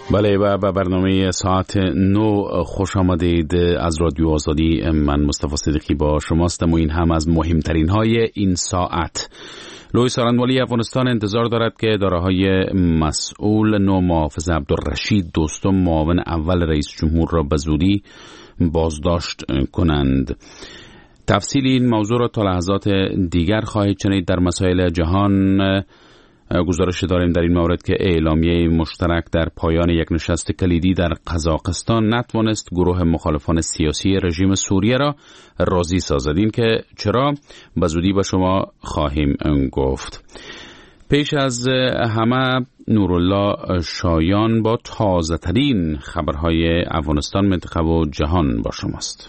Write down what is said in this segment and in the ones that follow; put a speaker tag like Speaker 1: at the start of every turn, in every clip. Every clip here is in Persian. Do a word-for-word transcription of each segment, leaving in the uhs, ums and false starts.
Speaker 1: بله و به برنامه ساعت نو خوش آمدید. از رادیو آزادی من مصطفی صدیقی با شماستم و این هم از مهمترین های این ساعت. لوی سارنوالی افغانستان انتظار دارد که داراهای مسئول نو محافظ عبدالرشید دوستم معاون اول رئیس جمهور را به زودی بازداشت کنند. تفصیل این موضوع را تا لحظات دیگر خواهید شنید. در مسائل جهان گزارش داریم در این مورد که اعلامیه مشترک در پایان یک نشست کلیدی در قزاقستان نتوانست گروه مخالفان سیاسی رژیم سوریه را راضی سازد. این که چرا به زودی به شما خواهیم گفت. پیش از همه نورالله شایان با تازه ترین خبرهای افغانستان، منطقه و جهان با شماست.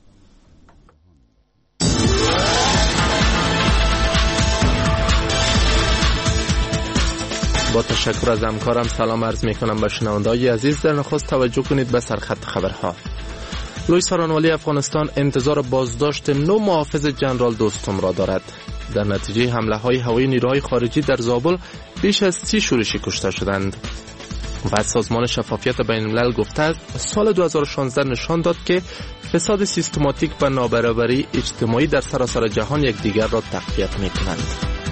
Speaker 2: با تشکر از همکارم سلام عرض می کنم به شنونده‌های عزیز. در نخست توجه کنید به سرخط خبرها. لوی سارنوالی افغانستان انتظار بازداشت نو محافظ جنرال دوستم را دارد. در نتیجه حمله های هوایی نیروهای خارجی در زابل بیش از سی شورشی کشته شدند و سازمان شفافیت بین الملل گفته است سال دو هزار و شانزده نشان داد که فساد سیستماتیک و نابرابری اجتماعی در سراسر جهان یکدیگر را تقویت می کنند.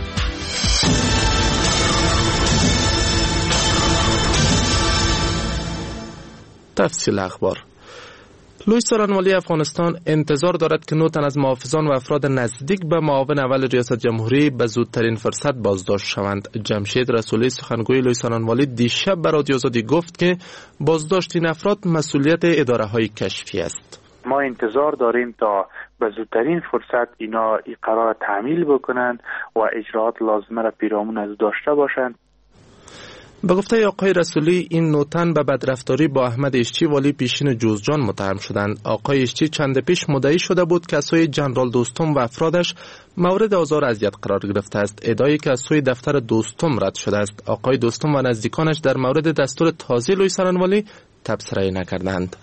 Speaker 2: تفصیل اخبار. لوی سارنوالی افغانستان انتظار دارد که نو تن از محافظان و افراد نزدیک به معاون اول ریاست جمهوری به زودترین فرصت بازداشت شوند. جمشید رسولی سخنگوی لوی سارنوالی دیشب به رادیو آزادی گفت که بازداشت این افراد مسئولیت اداره های کشفی است.
Speaker 3: ما انتظار داریم تا به زودترین فرصت اینا این قرار تعمیل بکنند و اجراعات لازمه را پیرامون از داشته باشند.
Speaker 2: به گفته آقای رسولی این نوتن به بدرفتاری با احمد اشچی والی پیشین جوزجان متهم شدند. آقای اشچی چند پیش مدعی شده بود که از سوی جنرال دوستم و افرادش مورد آزار و اذیت قرار گرفته است، ادعایی که از سوی دفتر دوستم رد شده است. آقای دوستم و نزدیکانش در مورد دستور تازه لوی سارنوالی تبصره نکردند.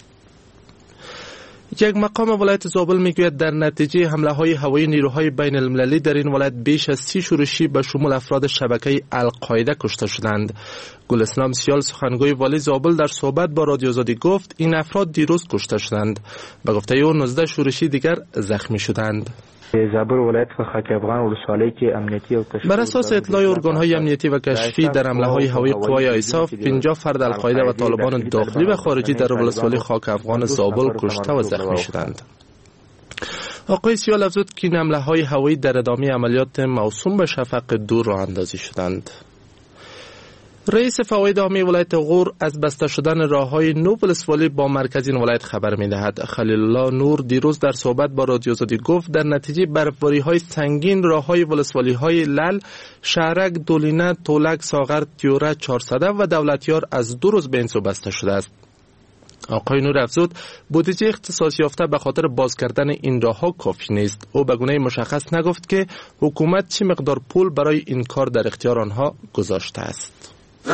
Speaker 2: یک مقام ولایت زابل میگوید در نتیجه حمله های هوایی نیروهای بین المللی در این ولایت بیش از سی شورشی به شمول افراد شبکه القاعده کشته شدند. گلسنام سیال سخنگوی والی زابل در صحبت با رادیو آزادی گفت این افراد دیروز کشته شدند. به گفته او نوزده شورشی دیگر زخمی شدند.
Speaker 4: زابل ولایت و خاک افغان ولسوالی که امنیتی و کشفی
Speaker 2: بر اساس اطلاع ارگان‌های امنیتی و کشفی در حمله‌های هوایی قوای آیساف پنجاه فرد القاعده و طالبان داخلی و خارجی در ولسوالی خاک افغان زابل کشته و زخمی شدند. آقای سیال افزود که این حمله‌های هوایی در ادامه عملیات موسوم به شفق دور راه اندازی شدند. رئیس فواید عامی ولایت غور از بسته شدن راه‌های نو ولسوالی با مرکز این ولایت خبر می‌دهد. خلیل الله نور دیروز در صحبت با رادیو آزادی گفت در نتیجه برفباری‌های سنگین راه‌های ولسوالی‌های لل، شهرک، دولینه، تولک، ساغر، تیوره، چهارصده و دولتیار از دو روز به این سو بسته شده است. آقای نور افزود بودجه اختصاص یافته به خاطر باز کردن این راه‌ها کافی نیست. او به گونه مشخص نگفت که حکومت چه مقدار پول برای این کار در اختیار آنها گذاشته است.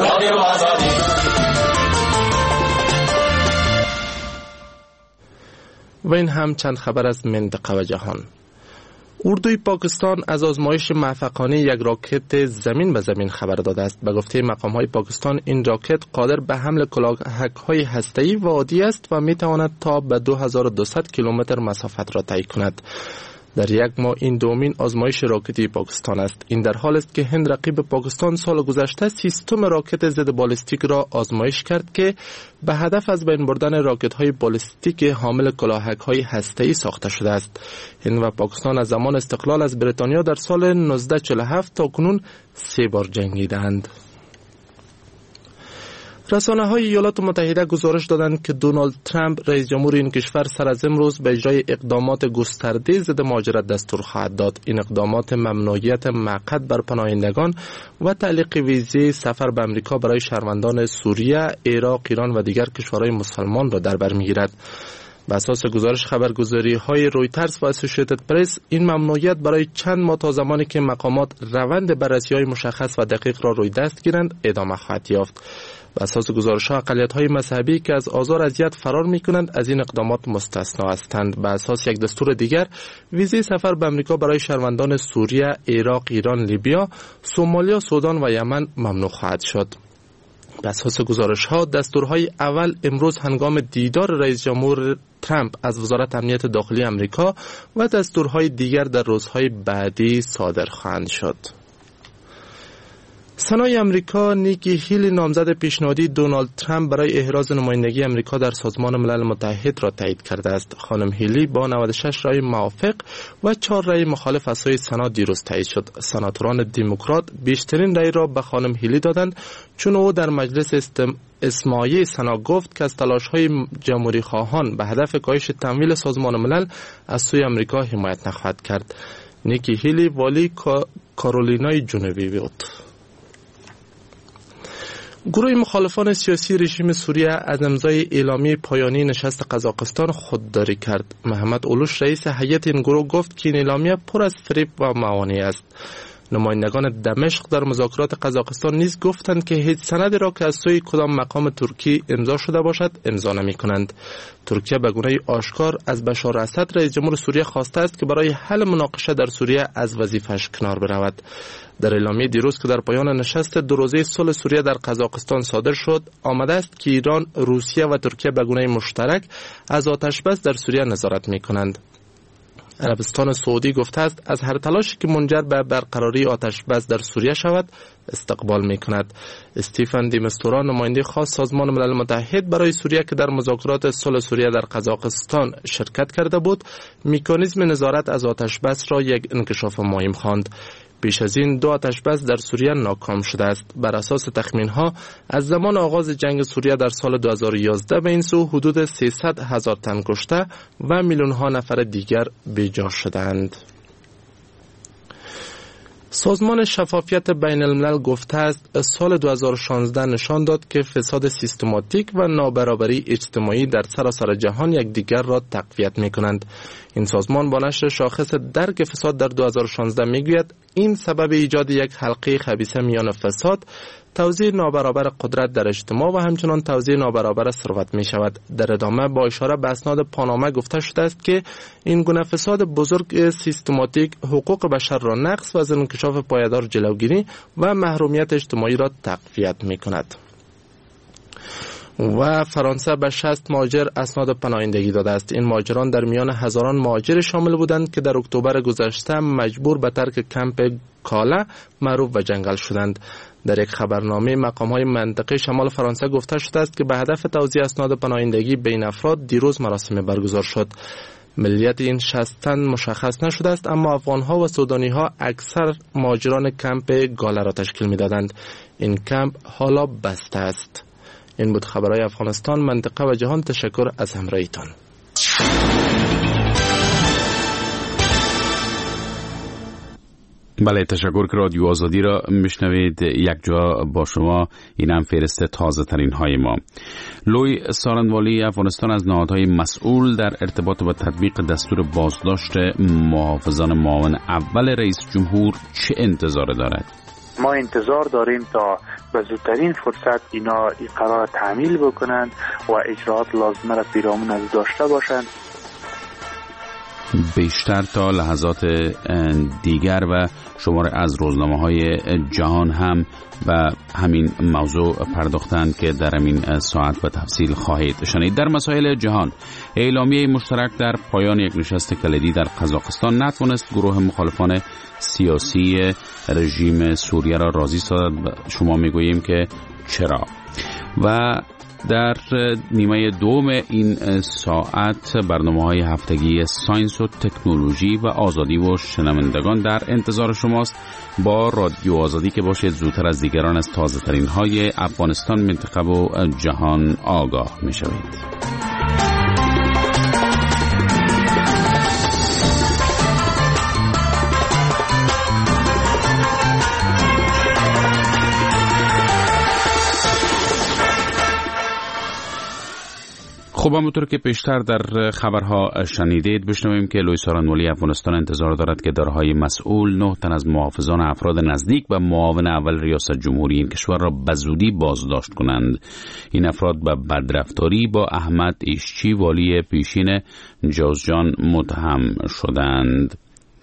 Speaker 2: و این هم چند خبر از منطقه و جهان. اردوی پاکستان از آزمایش موفقانه یک راکت زمین به زمین خبر داده است. به گفته مقام‌های پاکستان این راکت قادر به حمل کلاهک‌های هسته‌ای و عادی است و می‌تواند تا به دو هزار و دویست کیلومتر مسافت را طی کند. در یک ماه این دومین آزمایش راکتی پاکستان است. این در حال است که هند رقیب پاکستان سال گذشته سیستم راکت ضد بالستیک را آزمایش کرد که به هدف از بین بردن راکت‌های بالستیک حامل کلاهک‌های هسته‌ای ساخته شده است. هند و پاکستان از زمان استقلال از بریتانیا در سال نوزده چهل و هفت تا کنون سه بار جنگیدند. رسانه‌های ایالات متحده گزارش دادند که دونالد ترامپ رئیس جمهور این کشور سر از امروز به اجرای اقدامات گسترده ضد مهاجرت دستور خواهد داد. این اقدامات ممنوعیت موقت بر پناهندگان و تعلیق ویزه سفر به امریکا برای شهروندان سوریه، عراق، ایران و دیگر کشورهای مسلمان را در بر می‌گیرد. بر اساس گزارش خبرگزاری‌های رویترز و اسوسییتد پرس این ممنوعیت برای چند ماه تا زمانی که مقامات روند بررسی‌های مشخص و دقیق را روی دست گیرند ادامه خواهد یافت. بر اساس گزارش‌ها اقلیت‌های مذهبی که از آزار اذیت فرار می‌کنند از این اقدامات مستثنا هستند. بر اساس یک دستور دیگر ویزه سفر به امریکا برای شهروندان سوریه، عراق، ایران، لیبیا، سومالیا، سودان و یمن ممنوع خواهد شد. بر اساس گزارش‌ها دستورهای اول امروز هنگام دیدار رئیس جمهور ترامپ از وزارت امنیت داخلی آمریکا و دستورهای دیگر در روزهای بعدی صادر خواهند شد. سنای آمریکا نیکی هیلی نامزد پیشنهادی دونالد ترامپ برای احراز نمایندگی آمریکا در سازمان ملل متحد را تایید کرده است. خانم هیلی با نود و شش رای موافق و چهار رای مخالف از سوی سنا دیروز تایید شد. سناتوران دموکرات بیشترین رای را به خانم هیلی دادند چون او در مجلس استم... اسماعیلی سنا گفت که از تلاش‌های جمهوری خواهان به هدف کاهش تمویل سازمان ملل از سوی آمریکا حمایت نخواهد کرد. نیکی هیلی والی کا... کارولینای جنوبی بود. گروه مخالفان سیاسی رژیم سوریه از امضای اعلامیه پایانی نشست قزاقستان خودداری کرد. محمد اولوش رئیس هیئت این گروه گفت که این اعلامیه پر از فریب و موانع است. نمایندگان دمشق در مذاکرات قزاقستان نیز گفتند که هیچ سندی را که از سوی کدام مقام ترکی امضا شده باشد امضا نمی کنند. ترکیه به گونه آشکار از بشار اسد رئیس جمهور سوریه خواسته است که برای حل مناقشه در سوریه از وظیفه‌اش کنار برود. در اعلامیه دیروز که در پایان نشست دو روزه صلح سوریه در قزاقستان صادر شد آمده است که ایران، روسیه و ترکیه به گونه مشترک از آتش‌بس در سوریه نظارت می کنند. عربستان سعودی گفته است از هر تلاشی که منجر به برقراری آتش بس در سوریه شود استقبال می کند. استیفن دیمستورا نماینده خاص سازمان ملل متحد برای سوریه که در مذاکرات صلح سوریه در قزاقستان شرکت کرده بود مکانیزم نظارت از آتش بس را یک انکشاف مهم خواند. پیش از این دو آتش‌بس در سوریه ناکام شده است. بر اساس تخمین‌ها از زمان آغاز جنگ سوریه در سال دو هزار و یازده به این سو حدود سیصد هزار تن کشته و میلیون‌ها نفر دیگر بی‌جا شدند. سازمان شفافیت بین الملل گفته است سال دو هزار و شانزده نشان داد که فساد سیستماتیک و نابرابری اجتماعی در سراسر جهان یکدیگر را تقویت می کنند. این سازمان با نشر شاخص درک فساد در دو هزار و شانزده می گوید این سبب ایجاد یک حلقه خبیثه میان فساد، توزیع نابرابر قدرت در اجتماع و همچنان توزیع نابرابر ثروت می شود. در ادامه با اشاره به اسناد پاناما گفته شده است که این گونه فساد بزرگ سیستماتیک حقوق بشر را نقض و از انکشاف پایدار جلوگیری و محرومیت اجتماعی را تقویت می کند. و فرانسه به شصت مهاجر اسناد پناهندگی داده است. این مهاجران در میان هزاران مهاجر شامل بودند که در اکتبر گذشته مجبور به ترک کمپ کالا معروف به جنگل شدند. در یک خبرنامه مقام‌های منطقه شمال فرانسه گفته شده است که به هدف توزیع اسناد پناهندگی بین افراد دیروز مراسم برگزار شد. ملیت این شصت تن مشخص نشده است اما افغان‌ها و سودانی‌ها اکثر مهاجران کمپ گالا را تشکیل می‌دادند. این کمپ حالا بسته است. این بود خبرهای افغانستان، منطقه و جهان. تشکر از همراهیتان.
Speaker 1: بله، تشکر که رادیو آزادی را میشنوید. یک جا با شما این هم فهرست تازه ترین های ما. لوی سارنوالی افغانستان از نهادهای مسئول در ارتباط با تطبیق دستور بازداشت محافظان معاون اول رئیس جمهور چه انتظار دارد؟
Speaker 3: ما انتظار داریم تا به زودترین فرصت اینا این قرار تعمیل بکنند و اجراعات لازمه را پیرامون از داشته باشند.
Speaker 1: بیشتر تا لحظات دیگر و شماره از روزنامه‌های جهان هم و همین موضوع پرداختند که در این ساعت به تفصیل خواهید شنید. در مسائل جهان، اعلامیه مشترک در پایان یک نشست کلیدی در قزاقستان نتوانست گروه مخالفان سیاسی رژیم سوریه را راضی سازد. شما میگوییم که چرا؟ و در نیمه دوم این ساعت برنامه‌های هفتگی ساینس و تکنولوژی و آزادی و شنوندگان در انتظار شماست. با رادیو آزادی که باشید زودتر از دیگران از تازه ترین های افغانستان، منطقه و جهان آگاه می شوید. خب همونطور که پیشتر در خبرها شنیدید، بشنویم که لوی سارنوالی افغانستان انتظار دارد که دارهای مسئول نه تن از محافظان افراد نزدیک و معاون اول ریاست جمهوری این کشور را به زودی بازداشت کنند. این افراد به بدرفتاری با احمد ایشچی والی پیشین جوزجان متهم شدند.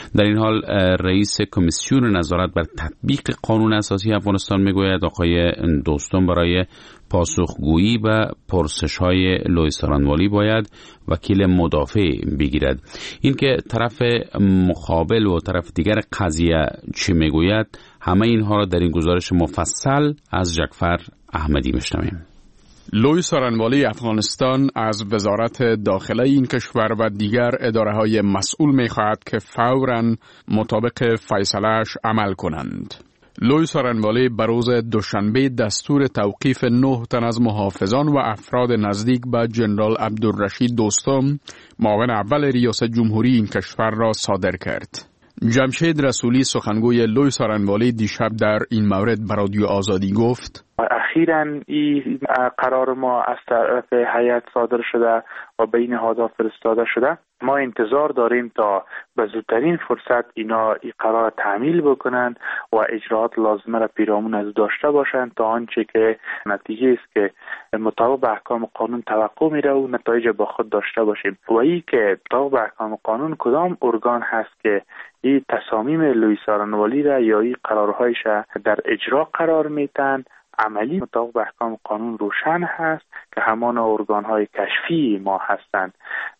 Speaker 1: در این حال رئیس کمیسیون نظارت بر تطبیق قانون اساسی افغانستان میگوید آقای دوستم برای پاسخگویی و پرسش‌های لوی سارنوالی باید وکیل مدافع بگیرد. اینکه طرف مقابل و طرف دیگر قضیه چی میگوید، همه اینها را در این گزارش مفصل از جعفر احمدی میشنویم.
Speaker 5: لوی سارنوالی افغانستان از وزارت داخله این کشور و دیگر اداره‌های مسئول می‌خواهد که فوراً مطابق فیصله‌اش عمل کنند. لوی سارنوالی بروز دوشنبه دستور توقیف نه تن از محافظان و افراد نزدیک به جنرال عبدالرشید دوستم، معاون اول ریاست جمهوری این کشور را صادر کرد. جمشید رسولی سخنگوی لوی سارنوالی دیشب در این مورد به رادیو آزادی گفت:
Speaker 3: اخیراً این قرار ما از طرف هیئت صادر شده و بین نهادها فرستاده شده. ما انتظار داریم تا به زودترین فرصت اینا این قرار تعمیل بکنن و اجراعات لازمه را پیرامون از داشته باشند تا آنچه که نتیجه است که مطابق به احکام قانون توقع میره و نتایج با خود داشته باشیم. و این که مطابق به احکام قانون کدام ارگان هست که این تصامیم لوی سارنوالی را یا این قرارهایش در اجرا قرار میتن، عملی مطابق به احکام قانون روشن هست که همان ارگان‌های کشفی ما هستند.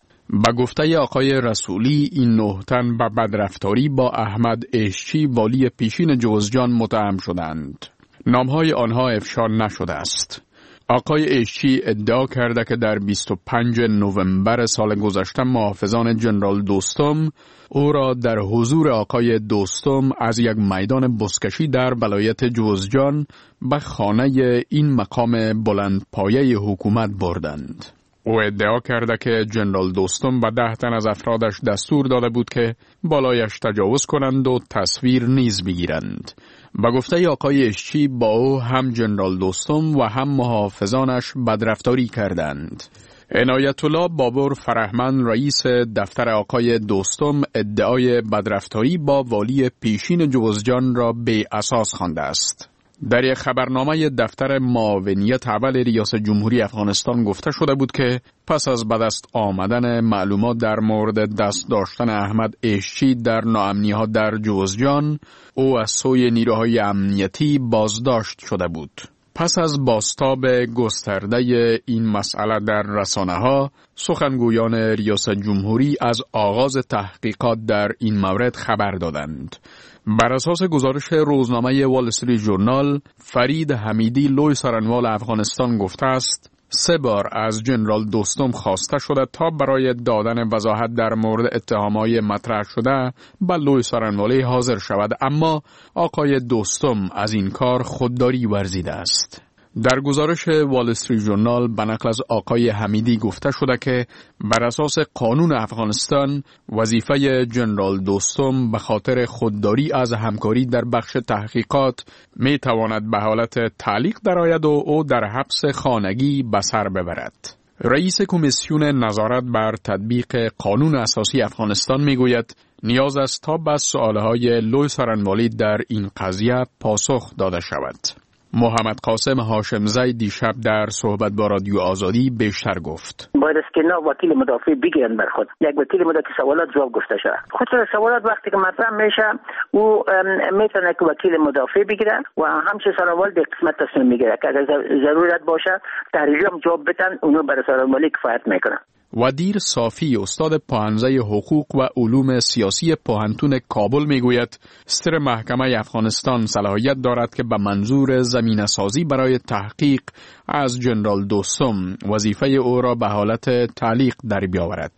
Speaker 5: با گفته آقای رسولی، این نه تن به بدرفتاری با احمد اشچی والی پیشین جوزجان متهم شدند. نامهای آنها افشا نشده است. آقای اشچی ادعا کرده که در بیست و پنجم نوامبر سال گذشته محافظان جنرال دوستم او را در حضور آقای دوستم از یک میدان بزکشی در ولایت جوزجان به خانه این مقام بلندپایه حکومت بردند. او ادعا کرده که جنرال دوستم به ده تن از افرادش دستور داده بود که بالایش تجاوز کنند و تصویر نیز بگیرند. با گفته آقای اشچی با او هم جنرال دوستم و هم محافظانش بدرفتاری کردند. عنایت الله بابر فرهمند رئیس دفتر آقای دوستم ادعای بدرفتاری با والی پیشین جوزجان را بی اساس خوانده است. در یک خبرنامه دفتر معاونیت اول ریاست جمهوری افغانستان گفته شده بود که پس از به دست آمدن معلومات در مورد دست داشتن احمد اشچی در ناامنی‌ها در جوزجان، او از سوی نیروهای امنیتی بازداشت شده بود. پس از بازتاب گسترده این مسئله در رسانه‌ها، سخنگویان ریاست جمهوری از آغاز تحقیقات در این مورد خبر دادند. بر اساس گزارش روزنامه وال استریت ژورنال، فرید حمیدی لوی سارنوال افغانستان گفته است سه بار از جنرال دوستم خواسته شده تا برای دادن وضاحت در مورد اتهامات مطرح شده به لوی سارنوالی حاضر شود، اما آقای دوستم از این کار خودداری ورزیده است. در گزارش وال استریت ژورنال به نقل از آقای حمیدی گفته شده که بر اساس قانون افغانستان وظیفه جنرال دوستم به خاطر خودداری از همکاری در بخش تحقیقات می تواند به حالت تعلیق درآید و او در حبس خانگی به سر ببرد. رئیس کمیسیون نظارت بر تطبیق قانون اساسی افغانستان می گوید نیاز است تا به سؤالهای لوی سارنوالی در این قضیه پاسخ داده شود. محمد قاسم هاشمزی دیشب در صحبت با رادیو آزادی بیشتر گفت:
Speaker 6: باید است که نه وکیل مدافع بگیرن بر خود، یک وکیل مدافع که سوالات جواب گفته شود. خود سوالات وقتی که مطرح میشه او میتونه که وکیل مدافع بگیرن و همچنین سارنوال به قسمت تصمیم میگیره که اگر ضرورت باشه تحریری هم جواب بدن، اونو برای سارنوالی کفایت میکنه.
Speaker 5: ودیر صافی استاد پاهنزه حقوق و علوم سیاسی پاهنتون کابل میگوید ستر محکمه افغانستان صلاحیت دارد که به منظور زمینه سازی برای تحقیق از جنرال دوستم وظیفه او را به حالت تعلیق در بیاورد.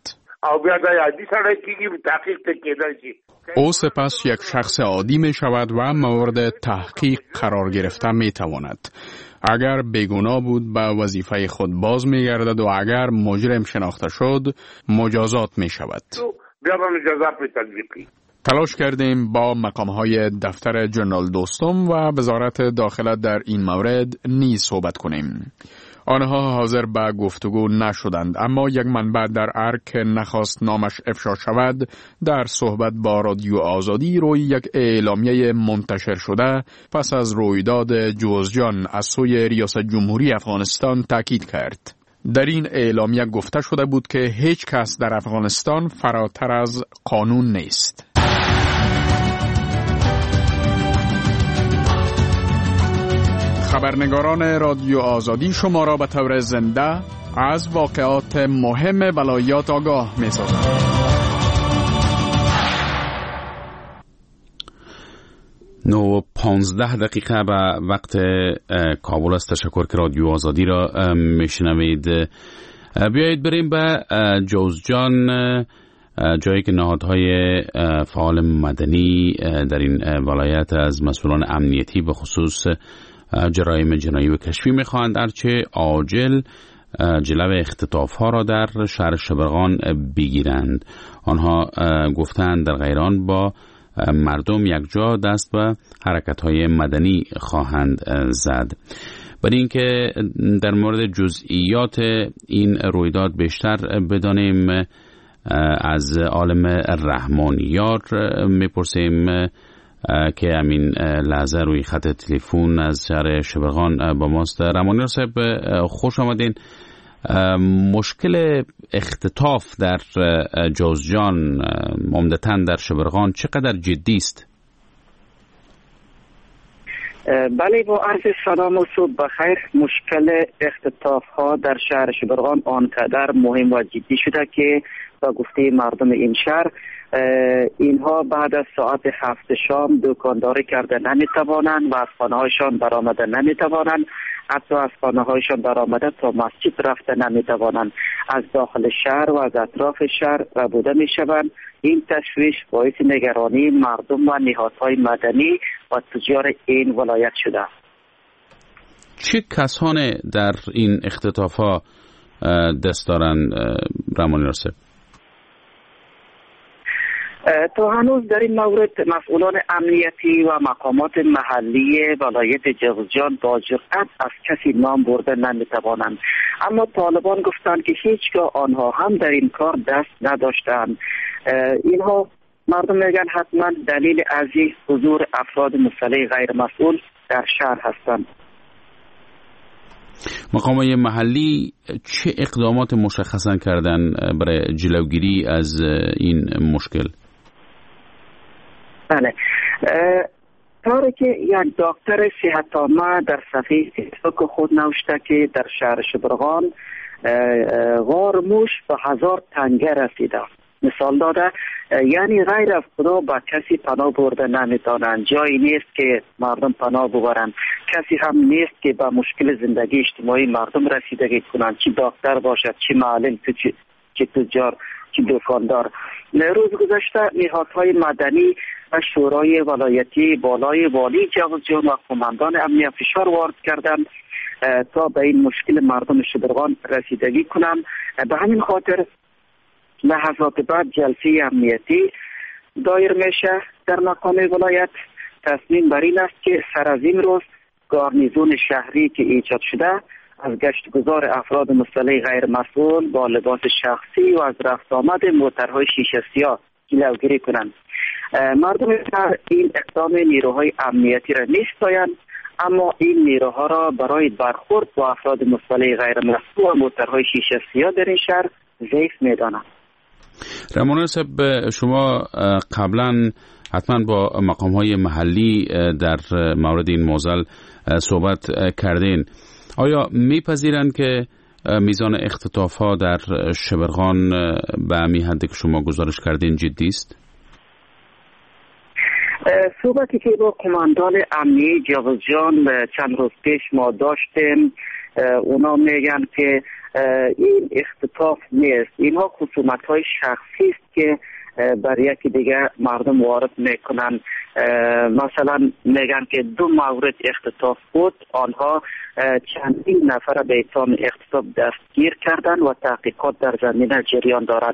Speaker 5: او سپس یک شخص عادی می شود و مورد تحقیق قرار گرفته می تواند. اگر بیگناه بود به وظیفه خود باز می گردد و اگر مجرم شناخته شد مجازات می شود. تلاش کردیم با مقامهای دفتر جنرال دوستم و وزارت داخله در این مورد نیز صحبت کنیم. آنها حاضر به گفتگو نشدند، اما یک منبع در ارگ که نخواست نامش افشا شود در صحبت با رادیو آزادی روی یک اعلامیه منتشر شده پس از رویداد جوزجان از سوی ریاست جمهوری افغانستان تاکید کرد. در این اعلامیه گفته شده بود که هیچ کس در افغانستان فراتر از قانون نیست. خبرنگاران رادیو آزادی شما را به طور زنده از واقعات مهم ولایات آگاه می سازند.
Speaker 1: نو پانزده دقیقه به وقت کابل است. تشکر که رادیو آزادی را میشنوید. بیایید بریم به جوزجان، جایی که نهادهای فعال مدنی در این ولایت از مسئولان امنیتی به خصوص جرایم جنایی و کشفی میخواهند هرچه عاجل جلو اختطاف ها را در شهر شبرغان بگیرند. آنها گفتند در غیران با مردم یکجا دست به حرکت های مدنی خواهند زد. برای اینکه در مورد جزئیات این رویداد بیشتر بدانیم از عالم رحمانیار میپرسیم که همین لحظه روی خط تلفن از شهر شبرغان با ماست. رحمانیار صاحب خوش آمدین. مشکل اختطاف در جوزجان عمدتاً در شبرغان چقدر جدی است؟
Speaker 7: بله، با عرض سلام و صبح بخیر. مشکل اختطاف ها در شهر شبرغان آنقدر مهم و جدی شده که با گفته مردم این شهر اینها بعد از ساعت هفت شام دکانداری کرده نمیتوانند و از خانه هایشان برآمده نمیتوانند، حتی از خانه هایشان برآمده تا مسجد رفته نمیتوانند. از داخل شهر و از اطراف شهر ربوده میشوند. این تشویش باعث نگرانی مردم و نهادهای مدنی و تجار این ولایت شده.
Speaker 1: چه کسانی در این اختطاف ها دست دارند رحمانیار صاحب؟
Speaker 7: تا هنوز در این مورد مسئولان امنیتی و مقامات محلی ولایت جوزجان با جرأت از کسی نام برده نمیتوانند، اما طالبان گفتند که هیچگاه آنها هم در این کار دست نداشتند. اینها مردم میگن حتما دلیل ازی حضور افراد مسلح غیر مسئول در شهر هستند.
Speaker 1: مقامات محلی چه اقدامات مشخصا کردن برای جلوگیری از این مشکل؟
Speaker 7: بله، طوری که یک دکتر صحت‌عامه در صفحه فیسبوک خود نوشته که در شهر شبرغان غار موش به هزار تنگه رسیده. مثال داده، یعنی غیر از خدا با کسی پناه برده نمیتونند. جایی نیست که مردم پناه ببرند. کسی هم نیست که با مشکل زندگی اجتماعی مردم رسیدگی کنند، چی دکتر باشد، چی معلم، چی تجار، چی دکاندار. روز گذشته نهادهای مدنی و شورای ولایتی بالای والی جوزجان و قماندان امنیت فشار وارد کردند تا به این مشکل مردم شبرغان رسیدگی کنند. به همین خاطر لحظات بعد جلسه امنیتی دایر میشه در مقام ولایت. تصمیم بر این است که سر از این روز گارنیزون شهری که ایجاد شده از گشت گذار افراد مسلح غیر مسئول با لباس شخصی و از رفت آمد موترهای شیشه سیاه جلوگیری کنند. مردم این اقدام نیروهای امنیتی را نیستایند، اما این نیروها را برای برخورد با افراد مسلح غیر مسئول و موترهای شیشه سیاه در این شهر ضعیف می‌دانند.
Speaker 1: رحمانیار صاحب، شما قبلا حتما با مقام‌های محلی در مورد این موضوع صحبت کردین. آیا میپذیرند که میزان اختطاف‌ها در شبرغان به همین حدی که شما گزارش کردین جدی است؟
Speaker 7: صحبتی که با قماندان امنیتی جوزجان چند روز پیش ما داشتیم، اونا میگن که این اختطاف نیست، اینها خصومت‌های شخصی است که بر یکی دیگه مردم وارد میکنن. مثلا میگن که دو مورد اختطاف بود، آنها چندین نفر به اتهام اختطاف دستگیر کردن و تحقیقات در زمینه جریان دارد.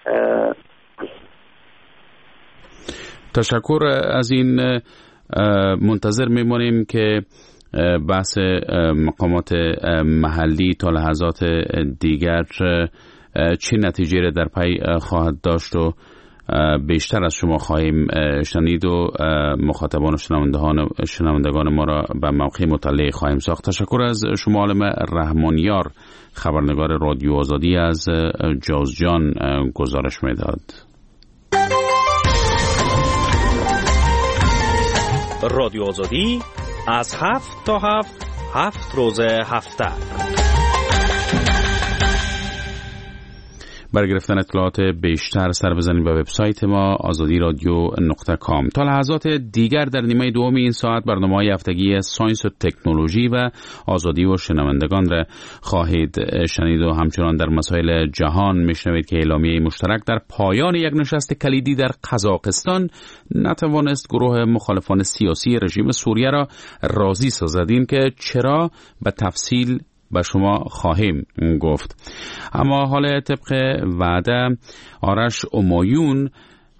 Speaker 1: تشکر از این. منتظر میمونیم که بحث مقامات محلی تا لحظات دیگر چه نتیجه را در پی خواهد داشت و بیشتر از شما خواهیم شنید و مخاطبان و شنوندگان ما را به موقع مطلع خواهیم ساخت. تشکر از شما عالم رحمانیار، خبرنگار رادیو آزادی از جوزجان گزارش میداد.
Speaker 8: رادیو آزادی از هفت تا هفت هفت روز هفته.
Speaker 1: برای گرفتن اطلاعات بیشتر سر بزنید به وبسایت ما آزادی رادیو نقطه کام. تا لحظات دیگر در نیمه دوم این ساعت برنامه‌های هفتگی ساینس و تکنولوژی و آزادی و شنوندگان را خواهید شنید و همچنان در مسائل جهان میشنوید که اعلامیه مشترک در پایان یک نشست کلیدی در قزاقستان نتوانست گروه مخالفان سیاسی رژیم سوریه را راضی سازد. این که چرا به تفصیل به شما خواهیم گفت. اما حال طبق وعده آرش امایون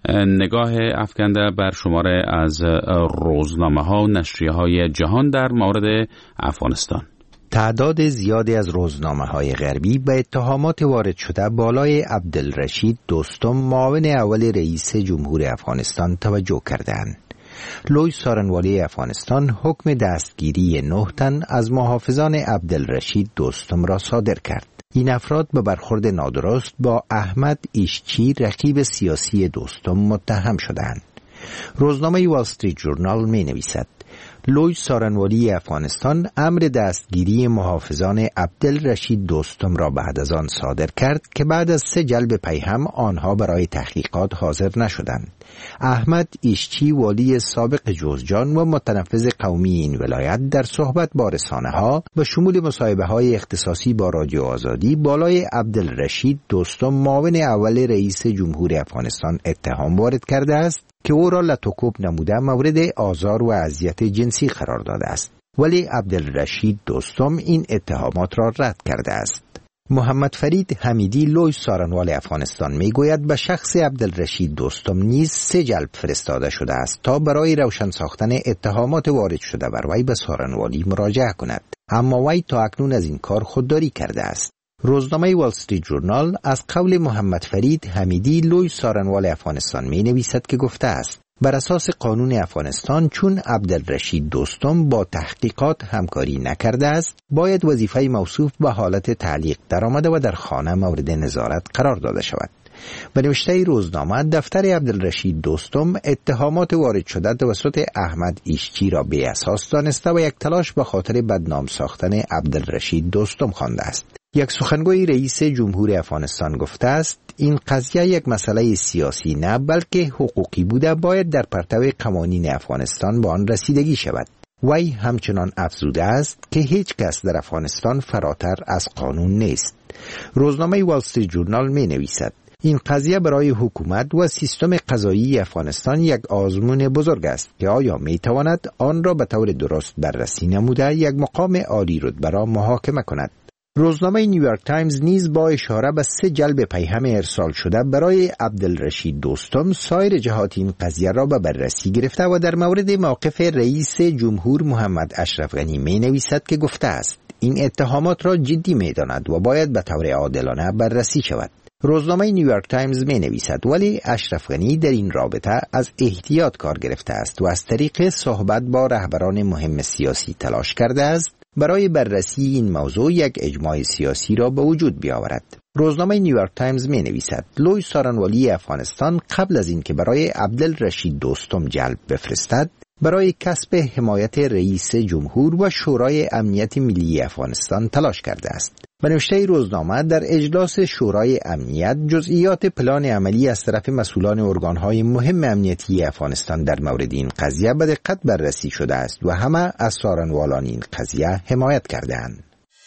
Speaker 1: نگاه افکنده بر شماره از روزنامه ها و نشریه های جهان در مورد افغانستان.
Speaker 9: تعداد زیادی از روزنامه های غربی به اتهامات وارد شده بالای عبدالرشید دوستم معاون اول رئیس جمهور افغانستان توجه کردند. لوی سارنوالی افغانستان حکم دستگیری نه تن از محافظان عبدالرشید دوستم را صادر کرد. این افراد به برخورد نادرست با احمد ایشچی رقیب سیاسی دوستم متهم شدند. روزنامه وال استریت جورنال می نویسد لوی سارنوالی افغانستان امر دستگیری محافظان عبدالرشید دوستم را بعد از آن صادر کرد که بعد از سه جلب پیهم آنها برای تحقیقات حاضر نشدند. احمد ایشچی والی سابق جوزجان و متنفذ قومی این ولایت در صحبت با رسانه‌ها و شمول مصاحبه‌های اختصاصی با رادیو آزادی بالای عبدالرشید دوستم معاون اول رئیس جمهور افغانستان اتهام وارد کرده است که او را لطوکوب نموده مورد آزار و اذیت جنسی قرار داده است، ولی عبدالرشید دوستم این اتهامات را رد کرده است. محمد فرید حمیدی لوی سارنوال افغانستان میگوید به شخص عبدالرشید دوستم نیز سه جلب فرستاده شده است تا برای روشن ساختن اتهامات وارد شده بر وی به سارنوالی مراجعه کند، اما وی تا اکنون از این کار خودداری کرده است. روزنامه وال استریت جورنال از قول محمد فرید حمیدی لوی سارنوال افغانستان می نویسد که گفته است بر اساس قانون افغانستان چون عبدالرشید دوستم با تحقیقات همکاری نکرده است باید وظیفه موصوف به حالت تعلیق درآمده و در خانه مورد نظارت قرار داده شود. به نوشته روزنامه دفتر عبدالرشید دوستم اتهامات وارد شده توسط احمد ایشچی را بی اساس دانسته و یک تلاش به خاطر بدنام ساختن عبدالرشید دوستم خوانده است. یک سخنگوی رئیس جمهور افغانستان گفته است این قضیه یک مسئله سیاسی نه بلکه حقوقی بوده باید در پرتو قوانین افغانستان به آن رسیدگی شود. وی همچنان افزوده است که هیچ کس در افغانستان فراتر از قانون نیست. روزنامه وال استریت جورنال می نویسد این قضیه برای حکومت و سیستم قضایی افغانستان یک آزمون بزرگ است که آیا می تواند آن را به طور درست بررسی نموده یک مقام عالی رتبه را محاکمه کند. روزنامه نیویورک تایمز نیز با اشاره به سه جلب پیهم ارسال شده برای عبدالرشید دوستم سایر جهات این قضیه را به بررسی گرفته و در مورد موقف رئیس جمهور محمد اشرف غنی می نویسد که گفته است این اتهامات را جدی می داند و باید به طور عادلانه بررسی شود. روزنامه نیویورک تایمز می نویسد ولی اشرف غنی در این رابطه از احتیاط کار گرفته است و از طریق صحبت با رهبران مهم سیاسی تلاش کرده است برای بررسی این موضوع یک اجماع سیاسی را به وجود بیاورد. روزنامه نیویورک تایمز می نویسد لوی سارنوالی افغانستان قبل از اینکه برای عبدالرشید دوستم جلب بفرستد برای کسب حمایت رئیس جمهور و شورای امنیت ملی افغانستان تلاش کرده است. به نوشته روزنامه در اجلاس شورای امنیت جزئیات پلان عملی از طرف مسئولان ارگان‌های مهم امنیتی افغانستان در مورد این قضیه به دقت بررسی شده است و همه از سارنوالان این قضیه حمایت کردند.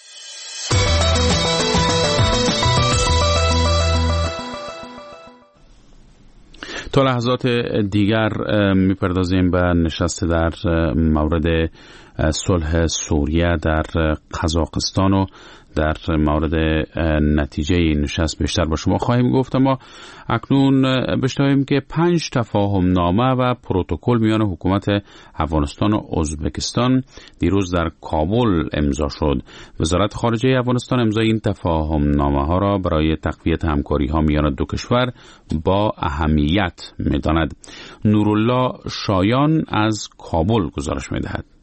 Speaker 1: تا لحظات دیگر میپردازیم به نشست در مورد صلح سوریه در قزاقستان و در مورد نتیجه این نشست بیشتر با شما خواهیم گفت. اما اکنون بشنویم که پنج تفاهم نامه و پروتکل میان حکومت افغانستان و ازبکستان دیروز در کابل امضا شد. وزارت خارجه افغانستان امضای این تفاهم نامه ها را برای تقویت همکاری ها میان دو کشور با اهمیت میداند. نورالله شایان از کابل گزارش میدهد.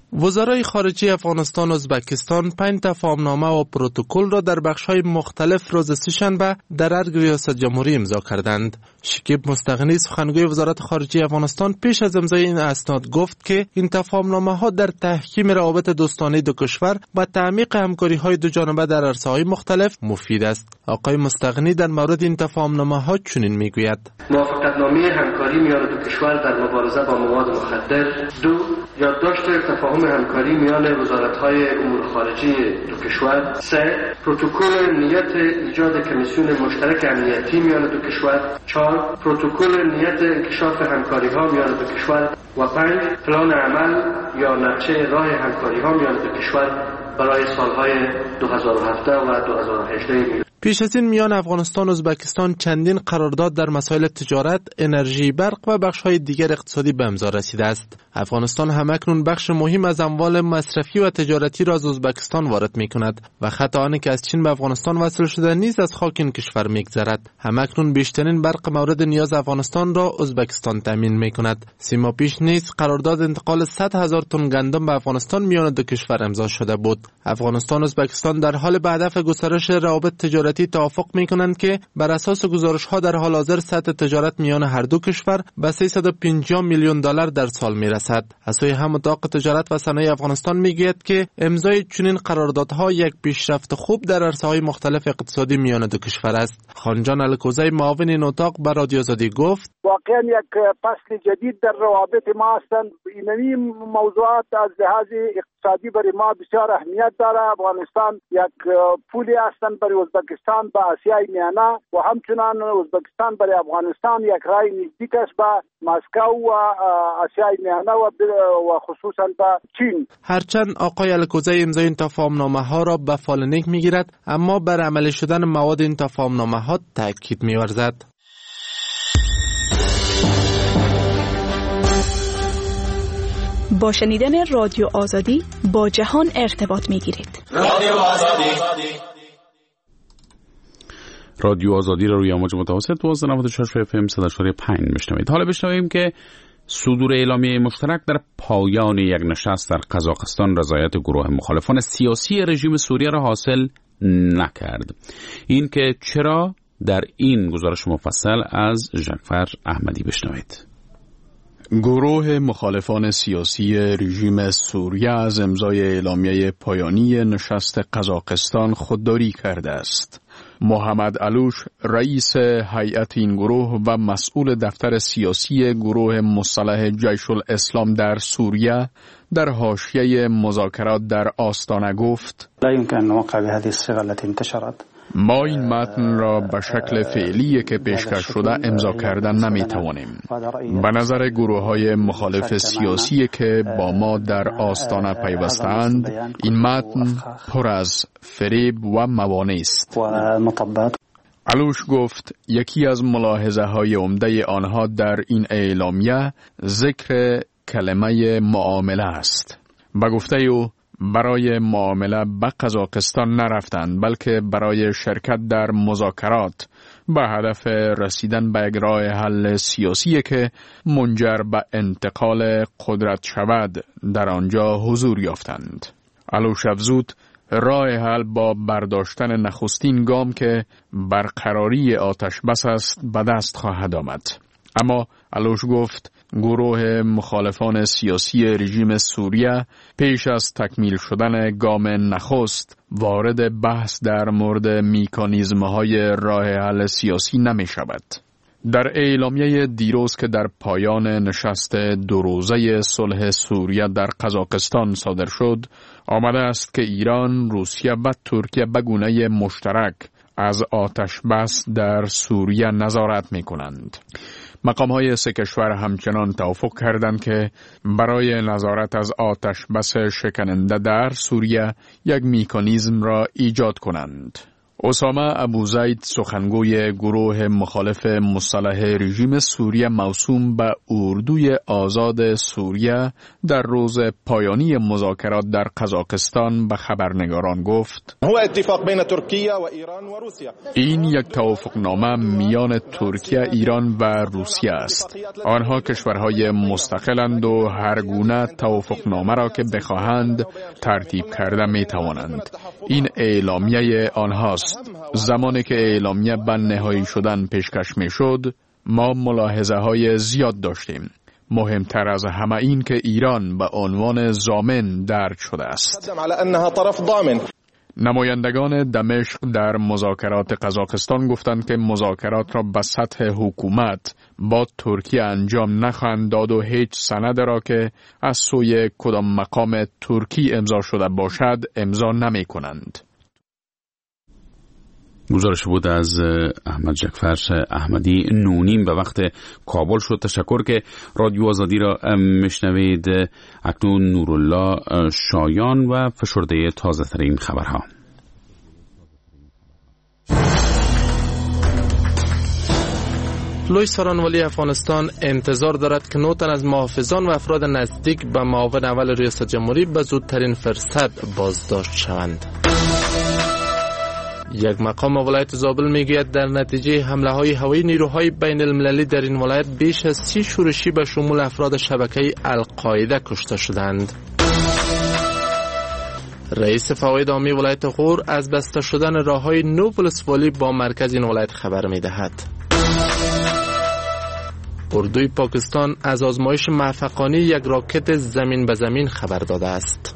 Speaker 2: وزرای خارجه افغانستان و ازبکستان پنج تفاهمنامه و پروتکل را در بخش‌های مختلف روز سه‌شنبه در ارگ ریاست جمهوری امضا کردند. شکیب مستغنی سخنگوی وزارت خارجه افغانستان پیش از امضای این اسناد گفت که این تفاهمنامه‌ها در تحکیم روابط دوستانه دو کشور و تعمیق همکاری‌های دو جانبه در عرصه‌های مختلف مفید است. آقای مستغنی در مورد این تفاهمنامه‌ها چنین میگوید:
Speaker 8: موافقتنامه همکاری میان دو کشور در مبارزه با مواد مخدر. دو، یادداشت تفاهم همکاری میان وزارت‌های امور خارجه دو کشور. سه، پروتکل نیت ایجاد کمیسیون مشترک امنیتی میان دو کشور. چهار، پروتکل نیت انکشاف همکاری‌ها میان دو کشور. و پنج، پلان عمل یا نقشه راه همکاری‌ها میان دو کشور برای سالهای دو هزار و هفده و دو هزار و هجده.
Speaker 2: پیش از این میان افغانستان و ازبکستان چندین قرارداد در مسائل تجارت، انرژی، برق و بخش‌های دیگر اقتصادی به امضا رسیده است. افغانستان همکنون بخش مهم از اموال مصرفی و تجارتی را از ازبکستان وارد می‌کند و خط آنی که از چین به افغانستان وصل شده نیز از خاک این کشور می‌گذرد. همکنون بیشترین برق مورد نیاز افغانستان را ازبکستان تامین می‌کند. سی ماه پیش نیز قرارداد انتقال صد هزار تن گندم به افغانستان میان دو کشور امضا شده بود. افغانستان و ازبکستان در حال به هدف گسترش روابط تجارتی توافق می‌کنند که بر اساس گزارش‌ها در حال حاضر سطح تجارت میان هر دو کشور به سیصد و پنجاه میلیون دلار در سال میرسد. از سوی هم اتاق تجارت و صنایع افغانستان میگوید که امضای چنین قراردادها یک پیشرفت خوب در عرصه‌های مختلف اقتصادی میان دو کشور است. خانجان الکوزی معاون این اتاق به رادیو آزادی گفت:
Speaker 10: واقعا یک فصل جدید در روابط ما هستند. این موضوعات از لحاظ اقتصادی برای ما بسیار اهمیت داره. افغانستان یک پولی هستند برای ازبکستان به آسیای میانه و همچنان ازبکستان برای افغانستان یک راه نزدیک است به مسکو و آسیای میانه و خصوصا به چین.
Speaker 2: هرچند آقای الکوزی امضای این تفاهمنامه ها را به فال نیک میگیرد، اما بر عملی شدن مواد این تفاهمنامه ها تاکید می‌ورزد.
Speaker 11: با شنیدن رادیو آزادی با جهان ارتباط می‌گیرید.
Speaker 1: رادیو آزادی رادیو آزادی را روی امواج متوسط دوازده ممیز نود و چهار اف ام صد و چهار ممیز پنج میشنوید. حالا بشنویم که صدور اعلامیه مشترک در پایان یک نشست در قزاقستان رضایت گروه مخالفان سیاسی رژیم سوریه را حاصل نکرد. این که چرا، در این گزارش مفصل از جعفر احمدی بشنوید.
Speaker 5: گروه مخالفان سیاسی رژیم سوریه از امضای اعلامیه پایانی نشست قزاقستان خودداری کرده است. محمد علوش رئیس هیئت این گروه و مسئول دفتر سیاسی گروه مسلح جیش الاسلام در سوریه در حاشیه مذاکرات در آستانه گفت:
Speaker 12: لا يمكن أن نوقع بهذه الصيغة التي انتشرت.
Speaker 5: ما این متن را به شکل فعلی که پیشکش شده امضا کردن نمی توانیم. به نظر گروه های مخالف سیاسی که با ما در آستانه پیوستند، این متن پر از فریب و موانع است. علوش گفت یکی از ملاحظه های عمده آنها در این اعلامیه ذکر کلمه معامله است. به گفته او برای معامله به قزاقستان نرفتند، بلکه برای شرکت در مذاکرات به هدف رسیدن به یک راه حل سیاسی که منجر به انتقال قدرت شود در آنجا حضور یافتند. علوش افزود راه حل با برداشتن نخستین گام که برقراری آتش بس است به دست خواهد آمد. اما علوش گفت گروه مخالفان سیاسی رژیم سوریه پیش از تکمیل شدن گام نخست وارد بحث در مورد میکانیزم‌های راه حل سیاسی نمی شود. در اعلامیه دیروز که در پایان نشست دو روزه صلح سوریه در قزاقستان صادر شد، آمده است که ایران، روسیه و ترکیه به گونه مشترک از آتش بس در سوریه نظارت می کنند. مقام های سه کشور همچنان توافق کردند که برای نظارت از آتش بس شکننده در سوریه یک میکانیزم را ایجاد کنند. اسامه ابوزید سخنگوی گروه مخالف مسلح رژیم سوریه موسوم به اردوی آزاد سوریه در روز پایانی مذاکرات در قزاقستان به خبرنگاران گفت
Speaker 13: هو اتفاق بین ترکیه و ایران و روسیه.
Speaker 5: این یک توافقنامه میان ترکیه، ایران و روسیه است. آنها کشورهای مستقلند و هر گونه توافقنامه را که بخواهند ترتیب کرده می توانند. این اعلامیه آنهاست. زمانی که اعلامیه به نهایی شدن پیشکش می شد، ما ملاحظه های زیاد داشتیم. مهمتر از همه این که ایران به عنوان ضامن درج شده است. نمایندگان دمشق در مذاکرات قزاقستان گفتند که مذاکرات را به سطح حکومت با ترکیه انجام نخواهند داد و هیچ سند را که از سوی کدام مقام ترکی امضا شده باشد امضا نمی کنند.
Speaker 1: گزارش بود از احمد جعفر احمدی. نونیم به وقت کابل شد. تشکر که رادیو آزادی را میشنوید. اکنون نورالله شایان و فشرده تازه ترین خبرها.
Speaker 2: لوی سارانوالی افغانستان انتظار دارد که نه تن از محافظان و افراد نزدیک به معاون اول ریاست جمهوری به زودترین فرصت بازداشت شوند. یک مقام ولایت زابل میگوید در نتیجه حمله های هوایی نیروهای بین المللی در این ولایت بیش از سی شورشی به شمول افراد شبکه القاعده کشته شدند. رئیس فواید عامی ولایت غور از بسته شدن راههای نو ولسوالی با مرکز این ولایت خبر میدهد. اردوی پاکستان از آزمایش موفقانه یک راکت زمین به زمین خبر داده است.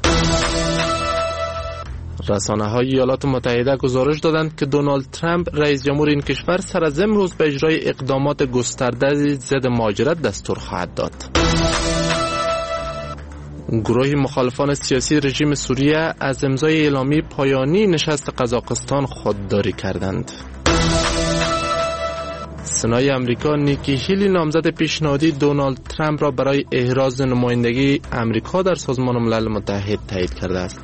Speaker 2: رسانه های ایالات متحده گزارش دادند که دونالد ترامپ رئیس جمهور این کشور سر از امروز به اجرای اقدامات گسترده ضد مهاجرت دستور خواهد داد. گروه مخالفان سیاسی رژیم سوریه از امضای اعلامیه پایانی نشست قزاقستان خودداری کردند. سنای امریکا نیکی هیلی نامزد پیشنهادی دونالد ترامپ را برای احراز نمایندگی امریکا در سازمان ملل متحد تایید کرده است.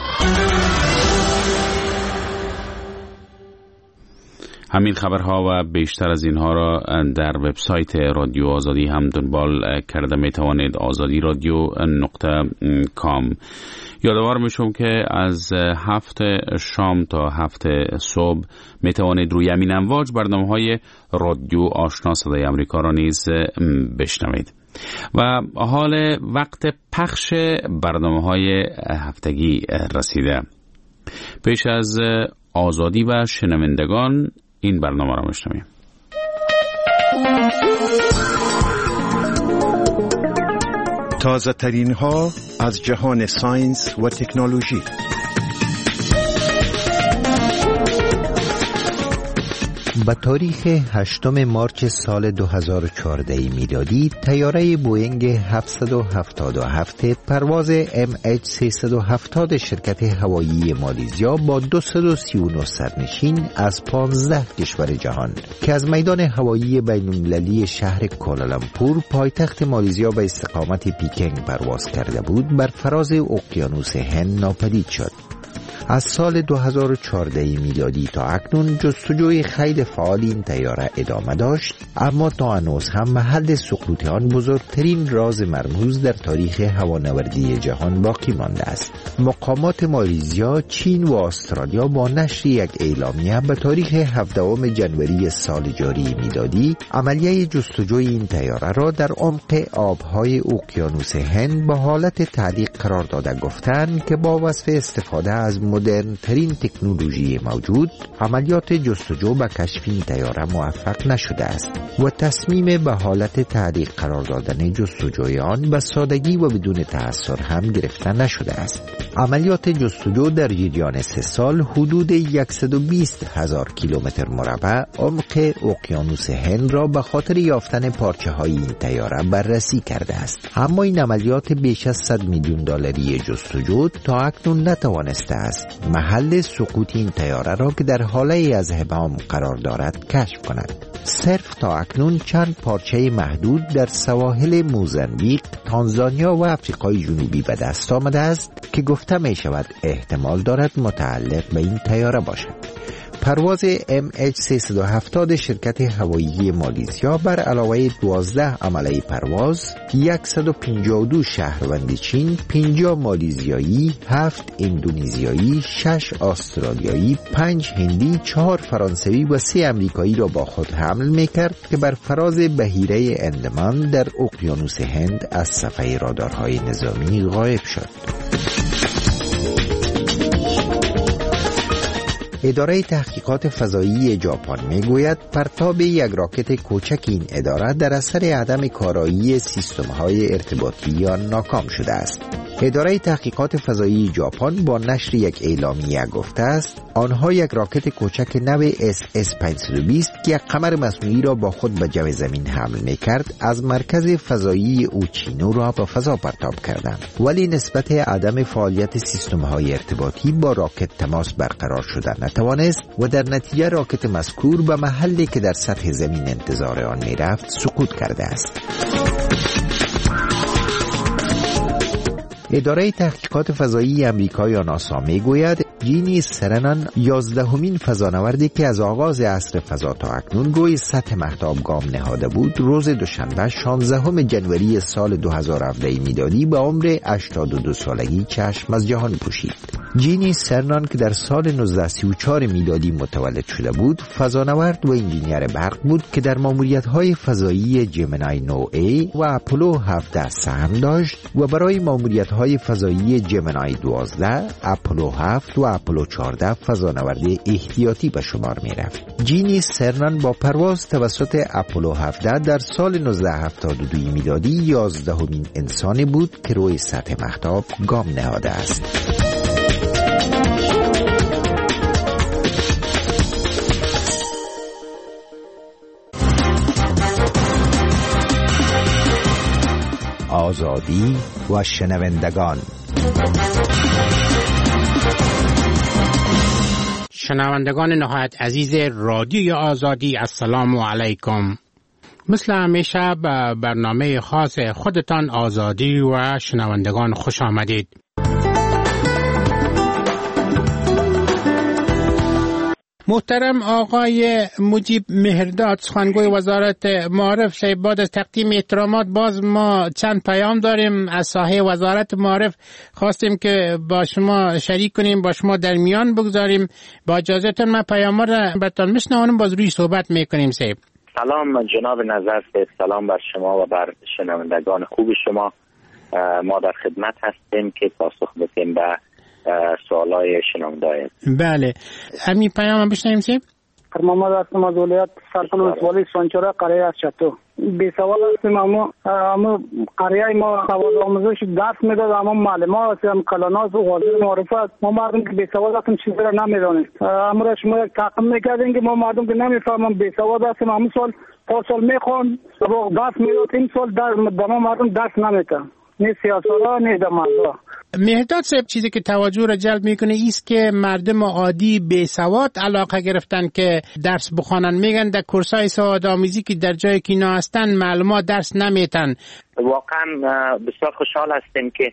Speaker 1: همین خبرها و بیشتر از اینها را در وبسایت رادیو آزادی هم دنبال کرده می توانید. آزادی رادیو نقطه کام. یادآور میشم که از هفت شام تا هفت صبح می توانید روی همین امواج برنامه‌های رادیو آشنا صدای آمریکا را نیز بشنوید. و حال وقت پخش برنامه‌های هفتگی رسیده. پیش از آزادی و شنوندگان این برنامه را میشنویم.
Speaker 14: تازه ترین ها از جهان ساینس و تکنولوژی.
Speaker 9: به تاریخ هشتم مارچ سال دو هزار و چهارده میلادی طیاره بوئینگ هفتصد و هفتاد و هفت پرواز ام اچ سیصد و هفتاد شرکت هوایی مالیزیا با دویست و سی و نه سرنشین از پانزده کشور جهان که از میدان هوایی بین‌المللی شهر کوالالامپور پایتخت مالیزیا به استقامت پیکنگ پرواز کرده بود بر فراز اقیانوس هند ناپدید شد. از سال دو هزار و چهارده میلادی تا اکنون جستجوی خیلی فعال این طیاره ادامه داشت، اما تا هنوز هم محل سقوط آن بزرگترین راز مرموز در تاریخ هوانوردی جهان باقی مانده است. مقامات مالیزیا، چین و استرالیا با نشر یک اعلامیه به تاریخ هفدهم ژانویه سال جاری میلادی عملیه جستجوی این طیاره را در عمق آبهای اقیانوس هند با حالت تعلیق قرار داده گفتند که با وصف استفاده از مدرن ترین تکنولوژی موجود عملیات جستجو به کشف این طیاره موفق نشده است و تصمیم به حالت تعلیق قرار دادن جستجوی آن به سادگی و بدون تأثیر هم گرفته نشده است. عملیات جستجو در جریان سه سال حدود صد و بیست هزار کیلومتر مربع عمق اقیانوس هند را به خاطر یافتن پارچه های این طیاره بررسی کرده است، اما این عملیات بیش از صد میلیون دلاری جستجو تا اکنون نتوانسته است محل سقوط این طیاره را که در حاله از ابهام قرار دارد کشف کند. صرف تا اکنون چند پارچه محدود در سواحل موزامبیک، تانزانیا و آفریقای جنوبی به دست آمده است که گفته می شود احتمال دارد متعلق به این طیاره باشد. پرواز ام اچ سیصد و هفتاد شرکت هوایی مالیزیا بر علاوه دوازده عمله پرواز، صد و پنجاه و دو شهروند چین، پنجاه مالیزیایی، هفت اندونزیایی، شش استرالیایی، پنج هندی، چهار فرانسوی و سه امریکایی را با خود حمل می‌کرد که بر فراز بحیره اندمان در اقیانوس هند از صفحه رادارهای نظامی غایب شد. اداره تحقیقات فضایی ژاپن میگوید پرتاب یک راکت کوچک این اداره در اثر عدم کارایی سیستم‌های ارتباطی آن ناکام شده است. اداره تحقیقات فضایی ژاپن با نشر یک اعلامیه گفته است آنها یک راکت کوچک نو اس اس پانصد و بیست که یک قمر مصنوعی را با خود به جو زمین حمل می‌کرد از مرکز فضایی اوچینو را به فضا پرتاب کردند، ولی نسبت عدم فعالیت سیستم‌های ارتباطی با راکت تماس برقرار شده نتوانست و در نتیجه راکت مذکور به محلی که در سطح زمین انتظار آن می‌رفت سقوط کرده است. اداره تحقیقات فضایی امریکایی ناسا میگوید جینی سرنان یازدهمین فضانوردی که از آغاز عصر فضا تا اکنون روی سطح مهتاب گام نهاده بود، روز دوشنبه شانزدهم جنوری سال دو هزار و هفده میلادی به عمر هشتاد و دو سالگی چشم از جهان پوشید. جینی سرنان که در سال نوزده سی و چهار میلادی متولد شده بود، فضانورد و انجینیر برق بود که در ماموریت‌های فضایی جمینای نه ای و اپولو هفده سهم داشت و برای ماموریت‌های فضایی جمینای دوازده، اپولو هفت و اپولو چهارده فضانورد احتیاطی به شمار می‌رفت. جینی سرنان با پرواز توسط اپولو هفده در سال نوزده هفتاد و دو میلادی یازدهمین انسانی بود که روی سطح مهتاب گام نهاده است. آزادی و شنوندگان.
Speaker 15: شنوندگان نهایت عزیز رادیوی آزادی، السلام علیکم. مثل همیشه به برنامه خاص خودتان آزادی و شنوندگان خوش آمدید. محترم آقای مجیب مهرداد، سخنگوی وزارت معارف، شاید بعد از تقدیم احترامات باز ما چند پیام داریم از ساحه وزارت معارف، خواستیم که با شما شریک کنیم، با شما در میان بگذاریم. با اجازهتون من پیام را براتون میشنوانم، باز روی صحبت میکنیم. سیب
Speaker 16: سلام جناب نظر سیب، سلام بر شما و بر شنوندگان خوب شما. ما در خدمت هستیم که پاسخ بدیم به سوالای شنونده.
Speaker 15: بله، همین پیام هم بشنویم. چی؟
Speaker 17: محمد هستم از ولایت سرپل ولسوالی سانچورا قریه از چتو. بی سوال هستیم، اما اما قریه ما سواد آموزش درس میداد، اما معلمات هم کلاناز و حاضر معرفت ما مردم که بی سواد هستیم چیزی را نمیدانیم. اما را شما یک تقم میکردین که ما مردم که نمیفهمم بی سواد هستیم، اما سال پاس سال میخوان درس میداد، این سال در ما مردم درس نمیدن، نه سیاسالا نه دمازا.
Speaker 15: مهرداد صاحب، چیزی که توجه را جلب میکنه ایست که مردم عادی بی سواد علاقه گرفتن که درس بخوانن، میگن در کورسای سواد آموزی که در جای که اینا هستن معلومات درس نمیتن.
Speaker 16: واقعا بسیار خوشحال هستیم که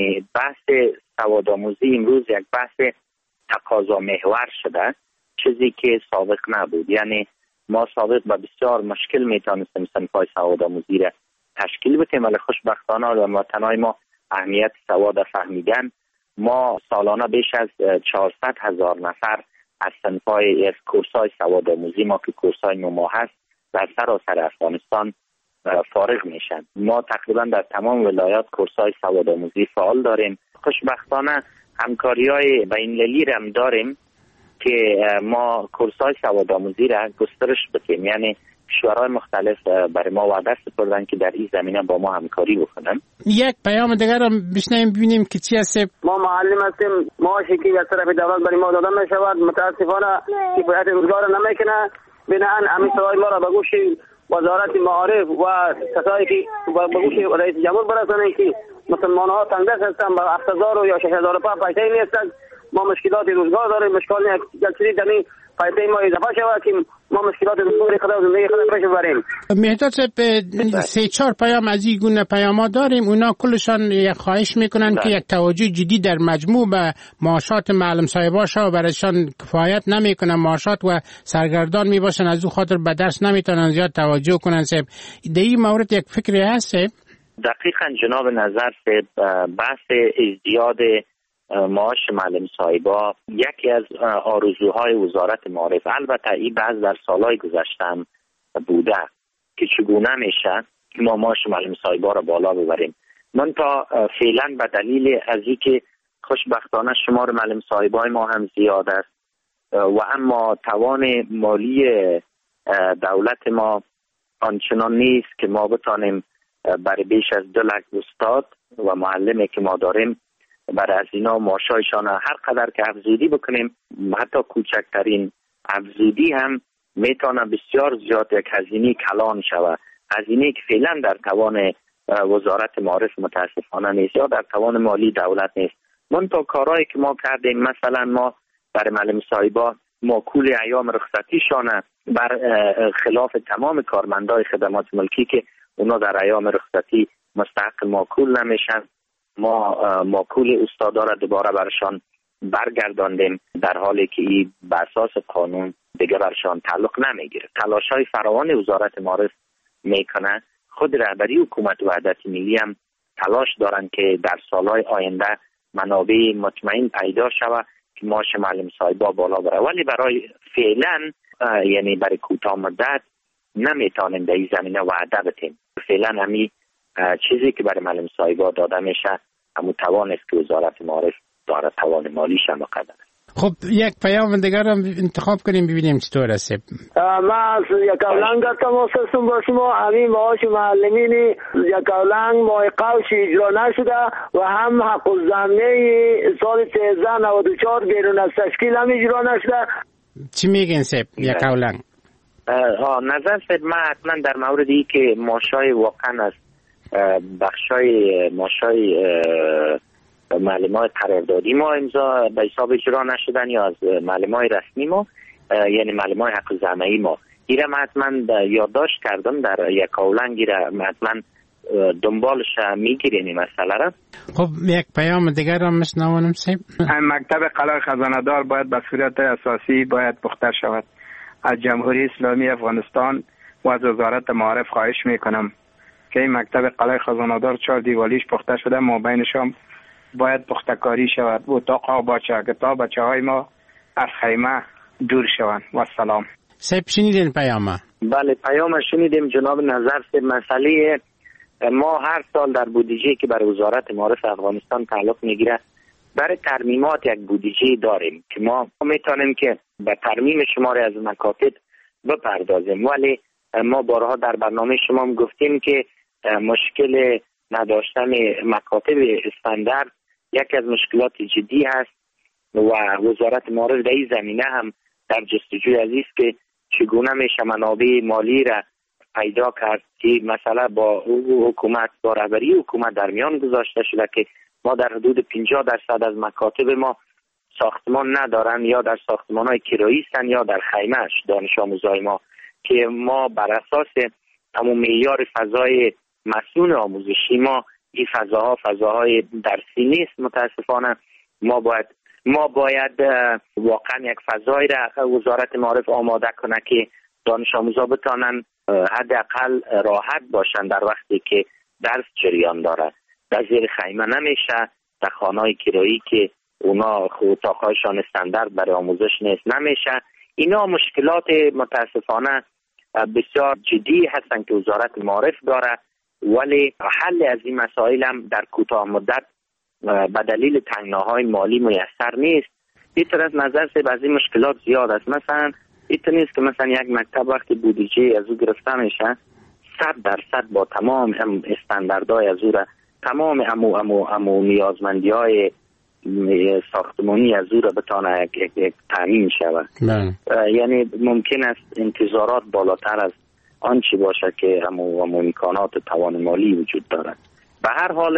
Speaker 16: بحث سواد آموزی امروز یک بحث تقاضا محور شده، چیزی که سابق نبود. یعنی ما سابق با بسیار مشکل میتونستیم صنفای سواد آموزی را تشکیل بدیم، ولی خوشبختانه وطنای ما اهمیت سواد فهمیدن. ما سالانه بیش از چهارصد هزار نفر از صنفای از کورسای سواد آموزی ما که کورسای نو ماه هست در سراسر افغانستان فارغ میشن. ما تقریبا در تمام ولایات کورسای سواد آموزی فعال داریم. خوشبختانه همکاری‌های بین‌المللی هم داریم که ما کورسای سواد آموزی را گسترش بدیم. یعنی کشورهای مختلف برای ما وعده سپردن که در این زمینه با ما همکاری بکنن.
Speaker 15: یک پیام دیگر رو بشنویم ببینیم که چی هست.
Speaker 18: ما معلم هستیم، معاشی که از طرف دولت برای ما داده می شود متاسفانه کفایت روزگار نمیکنه. بنابراین همین سوال ما را به گوش وزارت معارف و کسایی که به گوش رئیس جمهور برسانند که مسلمان ها تنگ دست هستند، با هفت هزار یا شش هزار پا پیسه نیستند. ما مشکلات روزگار داریم، مشکل جلسری دمی فایده ما اضافه شود که ما مشکلات روزگار خدا و زندگی خدا پیش ببریم.
Speaker 15: مهداد صاحب سه چهار پیام از این گونه پیاما داریم، اونا کلشان یک خواهش میکنن که یک توجه جدی در مجموع به معاشات معلم صاحبا شود، برایشان کفایت نمیکنه معاشات و سرگردان میباشن، از او خاطر به درس نمیتونن زیاد توجه کنن. صاحب در این مورد یک فکری هست؟
Speaker 16: دقیقاً جناب نظر صاحب، بحث ازدیاد معاش معلم صاحبا یکی از آرزوهای وزارت معارف، البته این بعض در سالهای گذشته بوده که چگونه میشه ما معاش معلم صاحبا را بالا ببریم. من تا فعلا به دلیل از اینکه خوشبختانه شمار معلم صاحبای ما هم زیاد است و اما توان مالی دولت ما آنچنان نیست که ما بتانیم برای بیش از دو لک استاد و معلمی که ما داریم برای از اینا معاشایشان هر قدر که افزودی بکنیم، حتی کوچکترین افزودی هم میتونه بسیار زیاد یک هزینه کلان شود، هزینه که فعلا در توان وزارت معارف متاسفانه نیست یا در توان مالی دولت نیست. من تا کارهایی که ما کردیم، مثلا ما برای معلم صاحبا ماکول ایام رخصتیشان بر خلاف تمام کارمندای خدمات ملکی که اونا در ایام رخصتی مستحق ماکول نمیشن، ما ماکول استادا را دوباره برشان برگرداندیم، در حالی که این به اساس قانون دیگه برشان تعلق نمیگیره. تلاش‌های فراوان وزارت معارف میکنه، خود رهبری حکومت وحدت ملی هم تلاش دارن که در سالهای آینده منابع مطمئن پیدا شود که معاش معلم صاحبا بالا بره، ولی برای فعلا یعنی برای کوتاه مدت نمیتونیم در این زمینه وعده بدیم. فعلا همین چیزی که برای معلم صاحبا داده میشه همون توان است که وزارت معارف داره، توان مالیش هم بقدر.
Speaker 15: خب یک پیام دیگر هم انتخاب کنیم ببینیم چطور است.
Speaker 18: ما یک اولنگ تماس هستم با شما. همین معاش معلمین یک اولنگ ماه قبل اجرا نشده و هم حق الزمینه سال سیزده نود و چهار بیرون از تشکیل هم اجرا نشده.
Speaker 15: چی میگین سب یک اولنگ؟
Speaker 16: نظر سب ما حتما در مورد ای که معاشای واقعا از بخشای معاشای معلمای قراردادی ما امضا به حساب اجرا نشدن یا از معلمای رسمی ما یعنی معلمای حق زمینی ما، ایره من حتما یادداشت کردم در یک اولنگ، ایره حتما دنبالش میگیرین این مسئله را.
Speaker 15: خب یک پیام دیگر هم مشنوانم سیم.
Speaker 4: مکتب قلعه خزانه‌دار باید به صورت اساسی باید پخته شود. از جمهوری اسلامی افغانستان و از وزارت معارف خواهش میکنم که این مکتب قلعه خزانه‌دار چهار دیوالیش پخته شده، ما بینشام باید پخته کاری شود. اتاق‌ها با چهارکتاب بچه های ما از خیمه دور شوند. و سلام.
Speaker 15: سب شنیدین پیام؟
Speaker 16: بله پیام شنیدیم جناب نظر. سب مسئله ما هر سال در بودجه که برای وزارت معارف افغانستان تعلق میگیره برای ترمیمات یک بودجه داریم که ما میتونیم که به ترمیم شماری از مکاتب بپردازیم، ولی ما بارها در برنامه شما هم گفتیم که مشکل نداشتن مکاتب استاندارد یکی از مشکلات جدی هست و وزارت معارف در این زمینه هم در جستجوی عزیز که چگونه میشه منابع مالی را پیدا کرد که مثلا با حکومت با رهبری حکومت در میان گذاشته شده که ما در حدود پنجاه درصد از مکاتب ما ساختمان ندارن یا در ساختمان‌های کرایی هستند یا در خیمه‌اش دانش آموزای ما، که ما بر اساس همون معیار فضای مسئول آموزشی ما این فضاها فضاهای درسی نیست. متاسفانه ما باید ما باید واقعا یک فضایی را وزارت معارف آماده کنه که دانش آموزا بتانن حداقل راحت باشن در وقتی که درس جریان داره. در زیر خیمه نمیشه، در خانه‌های کرایی که اونا اتاق‌هایشان استاندارد برای آموزش نیست نمیشه. اینا مشکلات متاسفانه بسیار جدی هستن که وزارت معارف داره، ولی حل از این مسائل هم در کوتاه مدت به دلیل تنگناهای مالی میسر نیست. این طرف نظر سے بعضی مشکلات زیاد است. مثلا این نیست که مثلا یک مکتب وقتی بودجه از او گرفته میشه صد درصد با تمام استانداردهای از او را تمام امو امو امو نیازمندی‌های ساختمانی از او را بتانه یک یک تامین شود. یعنی ممکن است انتظارات بالاتر از آنچه باشه که همون امکانات توان مالی وجود دارد. به هر حالش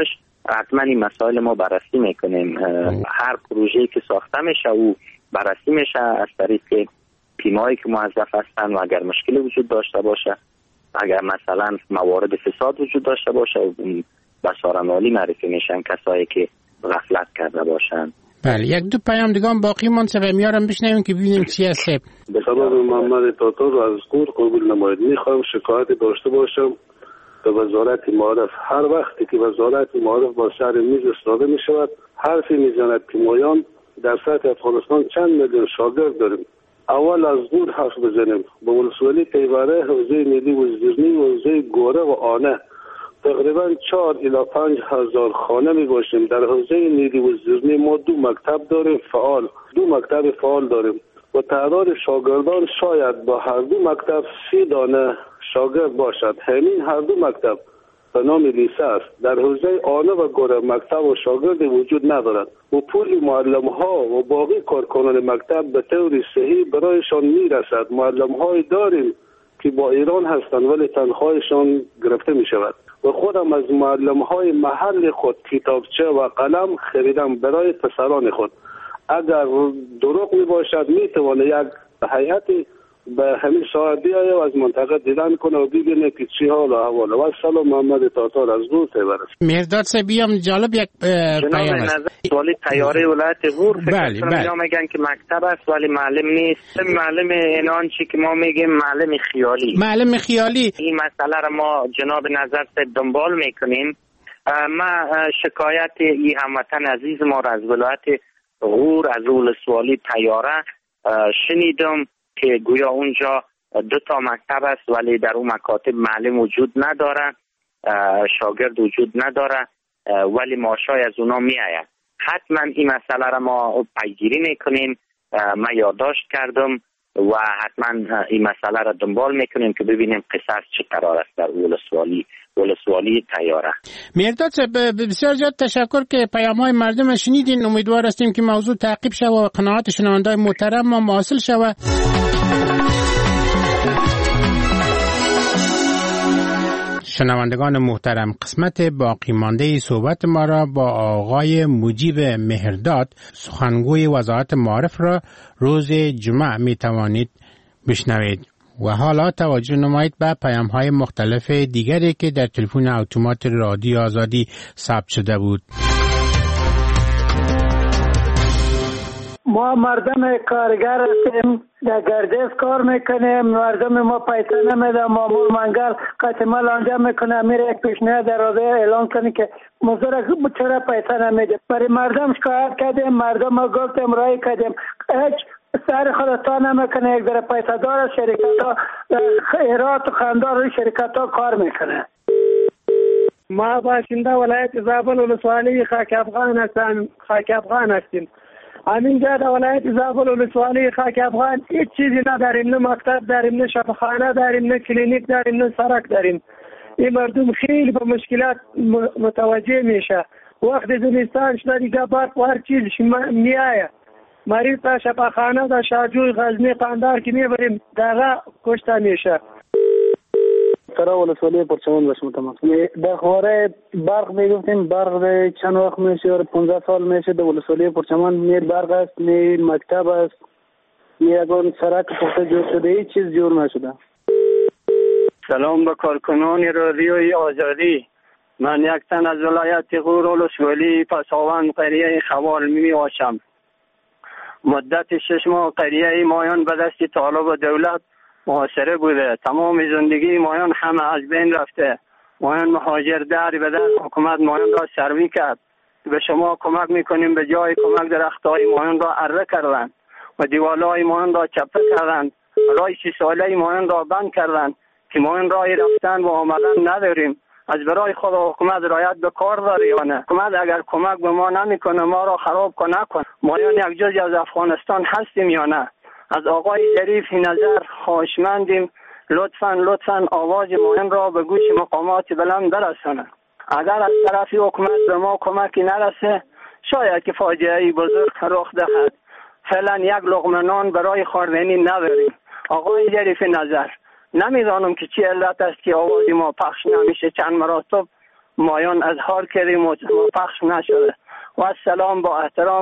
Speaker 16: حتما این مسائل ما بررسی میکنیم. هر پروژه‌ای که ساخته میشه او بررسی میشه از طریق تیمایی که موظف هستن و اگر مشکلی وجود داشته باشه، اگر مثلا موارد فساد وجود داشته باشه به سارن عالی معرفی میشن کسایی که غفلت کرده باشن.
Speaker 15: بله، یک دو پیام دیگه هم باقی منصفه میارم بشنویم که ببینیم چی هست.
Speaker 19: به سبب محمد تاتار رو از گور قبول نماید. میخوام شکایت داشته باشم به وزارت معارف. هر وقتی که وزارت معارف با سر میز استفاده می شود حرفی میزند که مایان در سطح افغانستان چند میلیون شاگرد داریم. اول از گور حرف بزنیم. به ولسوالی پیوره، حوزه نیلی و زیرنی، حوزه گوره و آنه تقریبا چهار الی پنج هزار خانه می باشیم. در حوزه نیلی و زیرنی ما دو مکتب داریم فعال، دو مکتب فعال داریم و تعداد شاگردان شاید با هر دو مکتب سی دانه شاگرد باشد. همین هر دو مکتب به نام لیسه است. در حوزه آنه و گوره مکتب و شاگرد وجود ندارد و پول معلم ها و باقی کارکنان مکتب به طور صحیح برایشان می رسد. معلم های داریم که با ایران هستند ولی تنخواهشان گرفته می شود و خودم از معلم های محل خود کتابچه و قلم خریدم برای پسران خود. اگر دروغ می باشد می توانه یک هیئتی به همین ساعت بیایه و از منطقه دیدن کنه و ببینه که چی حال و احوال. و سلام محمد تاتار از دور تبرست.
Speaker 15: مرداد سبیام جالب یک پیام است.
Speaker 16: سوالی تیاره ولایت غور فکر
Speaker 15: بله
Speaker 16: کنم
Speaker 15: بله.
Speaker 16: اینا میگن که مکتب است ولی معلم نیست. معلم اینان چی که ما میگیم معلم خیالی.
Speaker 15: معلم خیالی.
Speaker 16: این مسئله را ما جناب نظر صاحب دنبال میکنیم. ما شکایت ای هموطن عزیز ما را از ولایت غور از ولسوالی تیاره شنیدم که گویا اونجا دو تا مکتب است ولی در اون مکاتب معلم وجود نداره، شاگرد وجود نداره ولی معاشای از اونا می آید. حتما این مسئله را ما پیگیری میکنیم. ما یادداشت کردم و حتما این مسئله را دنبال میکنیم که ببینیم قصص چه قرار است در ولسوالی ولسوالی تیاره.
Speaker 15: مرداد بسیار زیاد تشکر که پیام های مردم شنیدین. امیدوار هستیم که موضوع تعقیب شود و قناعت شنوندگان محترم ما حاصل شود. شنوندگان محترم، قسمت باقی مانده صحبت ما را با آقای مجیب مهرداد سخنگوی وزارت معارف را روز جمعه می توانید بشنوید. و حالا توجه نمایید به پیام های مختلف دیگری که در تلفن اتومات رادیو آزادی ثبت شده بود.
Speaker 17: ما مردم کارگر هستیم، در گردش کار میکنیم. مردم ما پیسه نمیده، مامور منگل قتمال آنجا میکنه. میره یک پیشنهاد در رادیو اعلان کنه که مزدور چرا پیسه نمیده. برای مردم شکایت کردیم، مردم ما گفتیم رای کردیم، هیچ سر خود تا نمیکنه. یک در پیسه دار شرکت ها خیرات و خاندار شرکت ها کار میکنه. ما باشنده ولایت زابل ولسوالی خاک افغان هستیم. خاک افغان هستیم. همینجا در ولایت زابل ولسوالی خاک افغان هیچ چیزی نداریم. نه مکتب داریم، نه شفاخانه داریم، نه کلینیک داریم، نه سرک داریم. این مردم خیلی به مشکلات متوجه میشه. وقت زمستان شده دیگه برق و هر چیز میآید. مریض تا شفاخانه در شاجوی غزنی قندار که میبریم دقیقه کشته میشه.
Speaker 20: سرا ولسوالی پرچمان باشم تمام. در خواره برق میگفتیم، برق چند وقت میشه اور پانزده سال میشه در ولسوالی پرچمان نیر برق است، نیر مکتب است، نیر اگران سرک پخته جور شده، هیچ چیز جور نشده.
Speaker 4: سلام به کارکنان رادیوی آزادی. من یک تن از ولایت غور ولسوالی پساوند قریه خوال می باشم. مدت شش ماه قریه مایان به دست طالب و دولت محاصره بوده. تمام زندگی مایان همه از بین رفته. مایان مهاجر داری به دست حکومت مایان را سروی کرد. به شما کمک میکنیم، به جای کمک درختای مایان را اره کردند و دیوالای مایان را چپه کردند. رای سی ساله مایان را بند کردند که مایان رای رفتن و آمدن نداریم. از برای خود حکومت رایت به کار داره یا نه؟ حکومت اگر کمک به ما نمیکنه ما را خراب کنه نکن. ما یک جزی از افغانستان هستیم یا نه؟ از آقای ظریف نظر خواهشمندیم لطفاً لطفاً آواز مهم را به گوش مقامات بلند برسانه. اگر از طرفی حکومت به ما کمکی نرسه شاید که فاجعه بزرگ رخ دهد. فعلا یک لقمه نان برای خوردنی نداریم. آقای ظریف نظر، نمیدانم که چی علت است که آواز ما پخش نمیشه. چند مراتب
Speaker 17: مایان اظهار کردیم و پخش نشده. و السلام با احترام.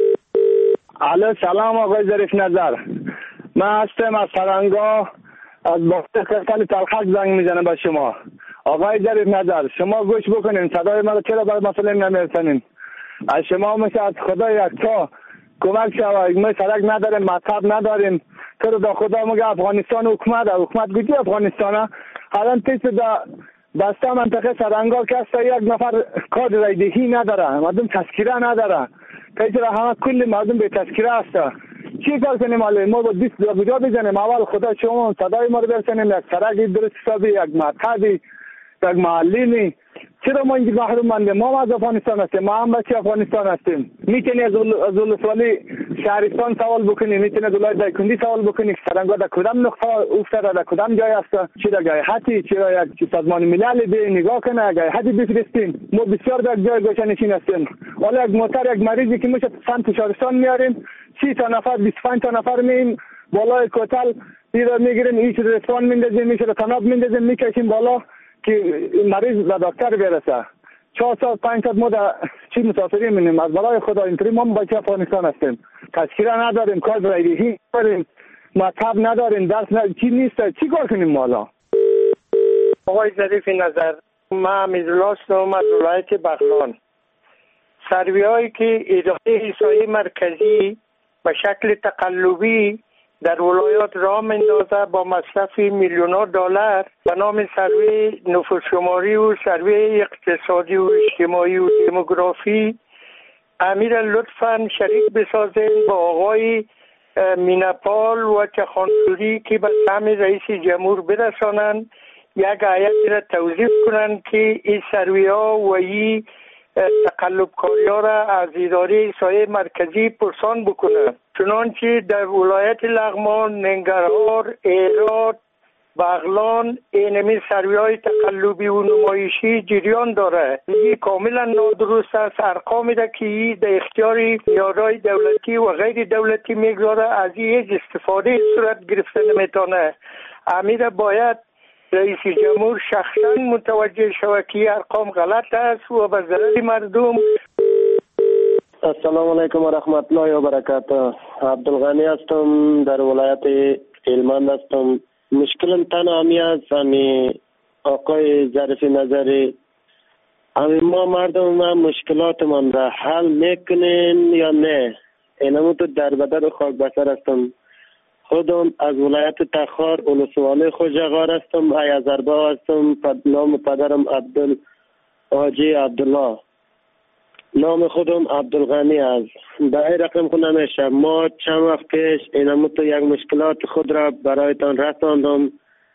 Speaker 20: علیه سلام آقای ظریف نظر، من هستم از سرنگاه از باقی کسانی تلخک زنگ میزنم به شما. آقای ظریف نظر شما گوش بکنین، صدای ما چرا بر مسئله نمیرسنین؟ از شما میشه از خدا یکتا کمک شود. ما سرک نداریم، مطب نداریم، تو رو دا خدا مگه افغانستان حکومت حکومت گویی افغانستان الان تیس دا دسته منطقه سرنگاه که است یک نفر کار رایدهی نداره، مردم تذکیره نداره، تیسر همه کل مردم به تذکیره است. چی کار کنیم؟ حالا ما با دیست دو بجا بزنیم، اول خدا شما صدای ما رو برسنیم، یک سرک درست حسابی، یک مطبی، یک معلمی. چرا ما اینجا محروم مانده؟ ما از افغانستان هستیم، ما هم بچه افغانستان هستیم. میتونی از ولسوالی شهرستان سوال بکنی، میتونی از ولایت دایکنډي سوال بکنی که سرنگاه در کدام نقطه افتاده، در کدام جای است، چرا گایحتی، چرا یک سازمان ملل به نگاه کنه گایحتی بفرستیم. ما بسیار در جای گوشه‌نشین هستیم. حالا یک موتر یک مریضی که میشه سمت شهرستان میاریم، سی تا نفر بیست و پنج تا نفر میم بالای کوتل میرا میگیریم، هیچ رسوان میندازیم، میشه تناب میندازیم، میکشیم بالا که مریض به دکتر برسه. چهار ساعت پنج ساعت ما در چی مسافری می‌نیم؟ از بالای خدا اینطوری ما بچه افغانستان هستیم، تذکیره نداریم، کار رایدهی نداریم، مطب نداریم، درس نداریم، چی نیست، چی کار کنیم مالا؟
Speaker 17: آقای ظریف نظر، من امیرالله هستم از ولایت بغلان. سروی هایی که اداره احصایی مرکزی به شکل تقلبی در ولایات راه میندازه با مصرف میلیون‌ها دلار به نام سروی نفوس شماری و سروی اقتصادی و اجتماعی و دموگرافی، امیر لطفاً شریک بسازین با آقای مینپال و چخانسوری که به سهم رئیس جمهور برسانند، یک هیئتی را توظیف کنند که این سروی ها و این تقلب کاری ها را از اداره احصایی مرکزی پرسان بکنه. چنانچه در ولایت لغمان، ننگرهار، هرات، بغلان اینمی سروی های تقلبی و نمایشی جریان داره. این کاملا نادرست است. ارقامی را که در اختیار نیروهای دولتی و غیر دولتی میگذاره از این استفاده صورت گرفته نمیتونه. امیر باید رئیس جمهور شخصا متوجه شود که ارقام غلط است و به ضرر مردم.
Speaker 21: السلام علیکم و رحمت الله و برکاته. عبدالغنی هستم، در ولایت هلمند هستم. مشکلم تنها همی است، همی آقای ظریف نظری، همی ما مردم ما مشکلاتمان را حل میکنین یا نه؟ اینمو تو در بدر خاک بسر هستم. خودم از ولایت تخار ولسوالی خوجغار هستم، ایازربا هستم. نام پدرم عبدال حاجی عبدالله، نام خودم عبدالغنی است. به این رقم خود نمیشه. ما چند وقت پیش اینمو تو یک مشکلات خود را برایتان رساندم،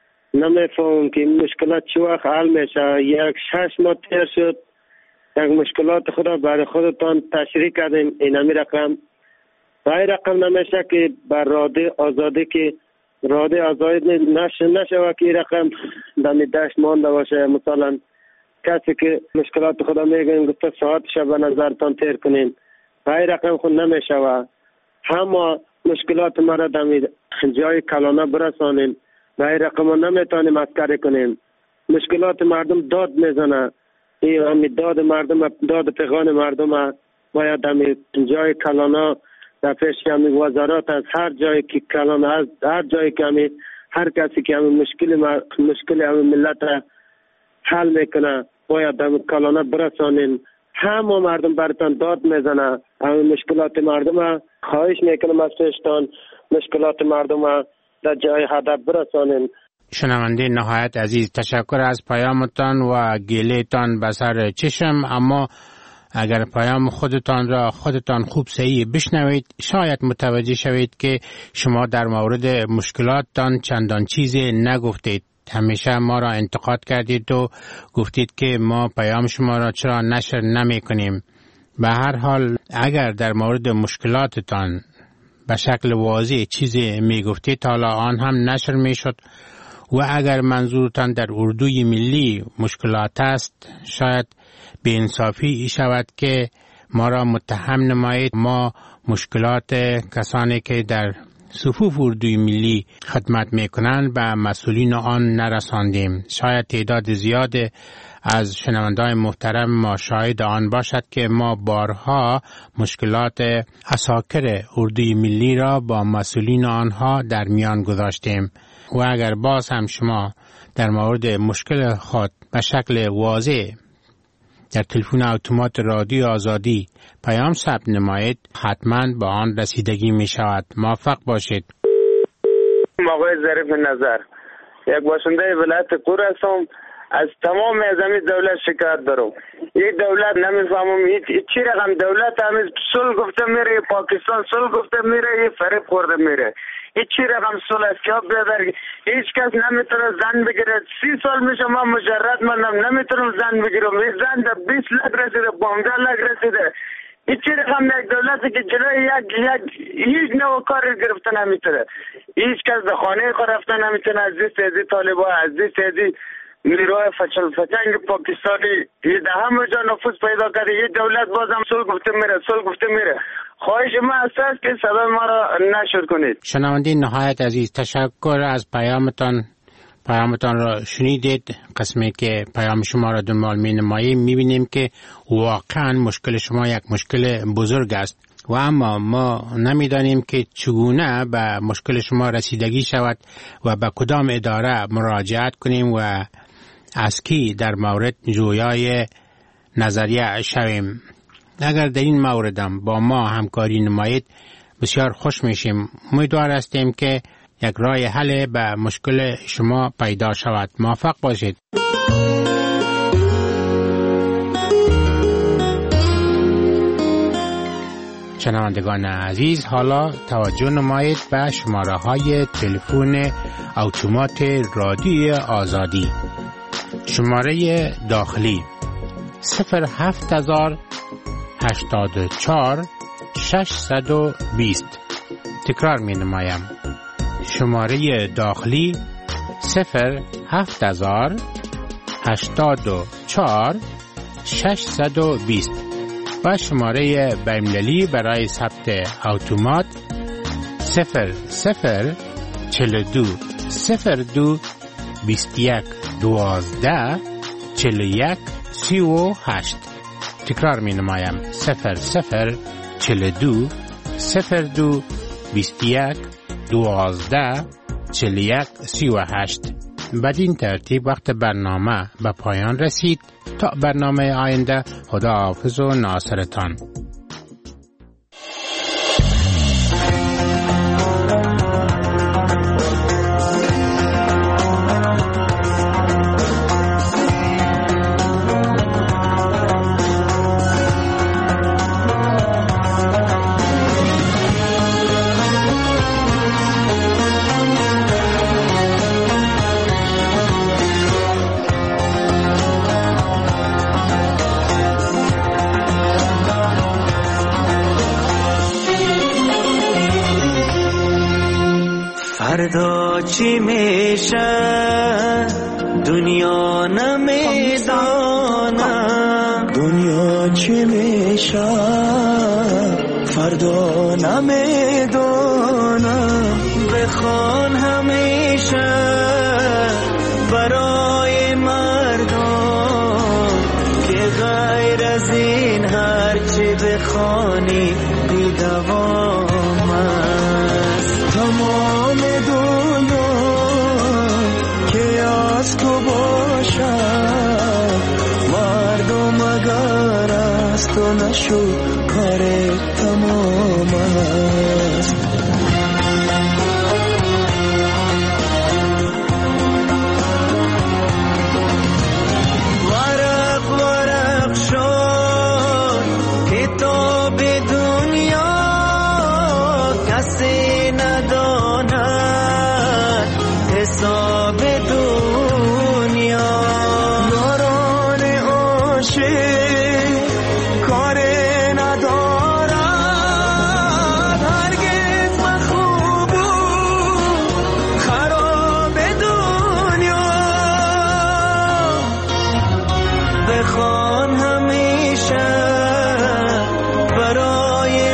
Speaker 21: نمیفهم که این مشکلات چه وقت حل میشه. یک شش ماه تیر شد یک مشکلات خود را برای خودتان تشریح کردیم، اینمی رقم به این رقم نمیشه که بر راده آزادی که راده آزادی نشه نشه که این رقم دمی دشت مانده باشه. مثلا کسی که مشکلات خدا میگن گفته ساعت شب به نظرتان تیر کنین، به این رقم خود نمیشه و همه مشکلات ما را دمی جای کلانه برسانین. به این رقم ما نمیتونیم مسکری کنیم. مشکلات مردم داد میزنه، این همی داد مردم، داد پیغان مردم باید دمی جای کلانه در پیش کمی وزارات از هر جایی که کلان از هر جایی که همی هر کسی که همی مشکل مشکل همی ملت را حل میکنه باید در کلانه برسانین. همه مردم برتان داد میزنه. همی مشکلات مردم را خواهش میکنم از پیشتان مشکلات مردم را در جای هدف برسانین.
Speaker 15: شنونده نهایت عزیز، تشکر از پیامتان و گیلهتان به سر چشم، اما اگر پیام خودتان را خودتان خوب صحیح بشنوید شاید متوجه شوید که شما در مورد مشکلاتتان چندان چیزی نگفتید. همیشه ما را انتقاد کردید و گفتید که ما پیام شما را چرا نشر نمی کنیم. به هر حال اگر در مورد مشکلاتتان به شکل واضح چیزی می گفتید حالا آن هم نشر می شد و اگر منظورتان در اردوی ملی مشکلات است شاید به انصافی شود که ما را متهم نمایید ما مشکلات کسانی که در صفوف اردوی ملی خدمت می کنند به مسئولین آن نرساندیم. شاید تعداد زیاد از شنونده‌های محترم ما شاهد آن باشد که ما بارها مشکلات عساکر اردوی ملی را با مسئولین آنها در میان گذاشتیم و اگر باز هم شما در مورد مشکل خود به شکل واضح در تلفن اتومات رادیو آزادی پیام ثبت نمایید، حتما با آن رسیدگی می شود. موفق باشید.
Speaker 3: آقای ظریف نظر، یک باشنده ولایت قور هستم. از تمام از این دولت شکایت دارم. این دولت نمیفهمم هیچ چی رقم دولت همیز صلح گفته میره، پاکستان صلح گفته میره، یه فریب خورده میره. هیچ چی رقم صلح است که بیادر هیچ کس نمیتونه زن بگیره. سی سال میشه من مجرد منم نمیتونم زن بگیرم. این زن در بیست لک رسیده، پانزده لک رسیده. هیچ چی رقم یک دولتی که جلوی یک یک هیچ نوع کار گرفته نمیتونه. هیچ کس به خانه خود رفته نمیتونه. از این سیدی طالبا، از این سیدی نیروی فچل فچنگ پاکستانی ده همه جا نفوذ پیدا کرده. یه دولت بازم صلح گفته میره، صلح گفته میره. خواهش ما است که صدای ما را نشر کنید.
Speaker 15: شنوندگان نهایت عزیز، تشکر از پیامتان. پیامتان را شنیدید. قسمی که پیام شما را دنبال می نماییم می بینیم که واقعا مشکل شما یک مشکل بزرگ است و اما ما نمیدانیم که چگونه به مشکل شما رسیدگی شود و به کدام اداره مراجعت کنیم و از کی در مورد جویای نظریه شویم. اگر در این موردم با ما همکاری نمایید بسیار خوش میشیم. امیدوار هستیم که یک راه حل به مشکل شما پیدا شود. موفق باشید. شنوندگان عزیز، حالا توجه نمایید به شماره های تلفن اتومات رادیو آزادی. شماره داخلی صفر هفت هزار هشتاد و چهار ششصد و بیست. تکرار می نمایم. شماره داخلی صفر هفت هزار هشتاد و چهار ششصد و بیست و شماره بین‌المللی برای ثبت اتومات صفر صفر چهل و دو صفر دو بیست و یک دوازده چهل و یک سی و هشت. تکرار می نمایم. صفر صفر چهل و دو صفر دو بیست و یک دوازده چهل و یک سی و هشت. بدین ترتیب وقت برنامه به پایان رسید. تا برنامه آینده، خدا حافظ و ناصرتان.
Speaker 22: فردا چی میشه دنیا نمیدانم، دنیا چی میشه فردا نمیدانم. بخوان همیشه برای مردم که غیر از این هرچی بخوانی بی دوام است. تمام دنیا که از تو باشد، مردم اگر از تو نشد کار تمام است. ورق ورق شد کتاب دنیا، کسی نداند حساب دنیا. یاران عاشق کار ندارد، هرگز مخوب و خراب دنیا. بخوان همیشه برای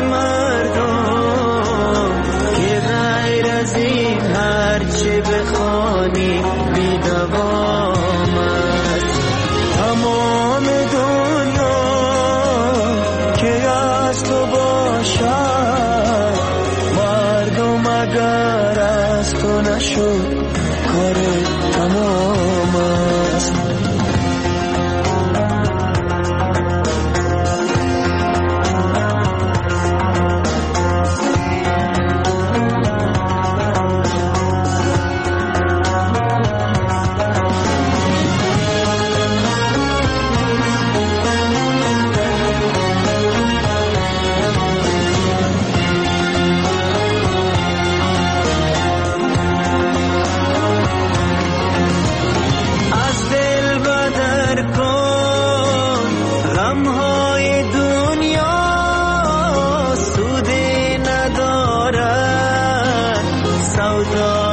Speaker 22: مردم که غیر از این هرچی بخوانی بی دیگر از تو نشد کار تمام است. سودا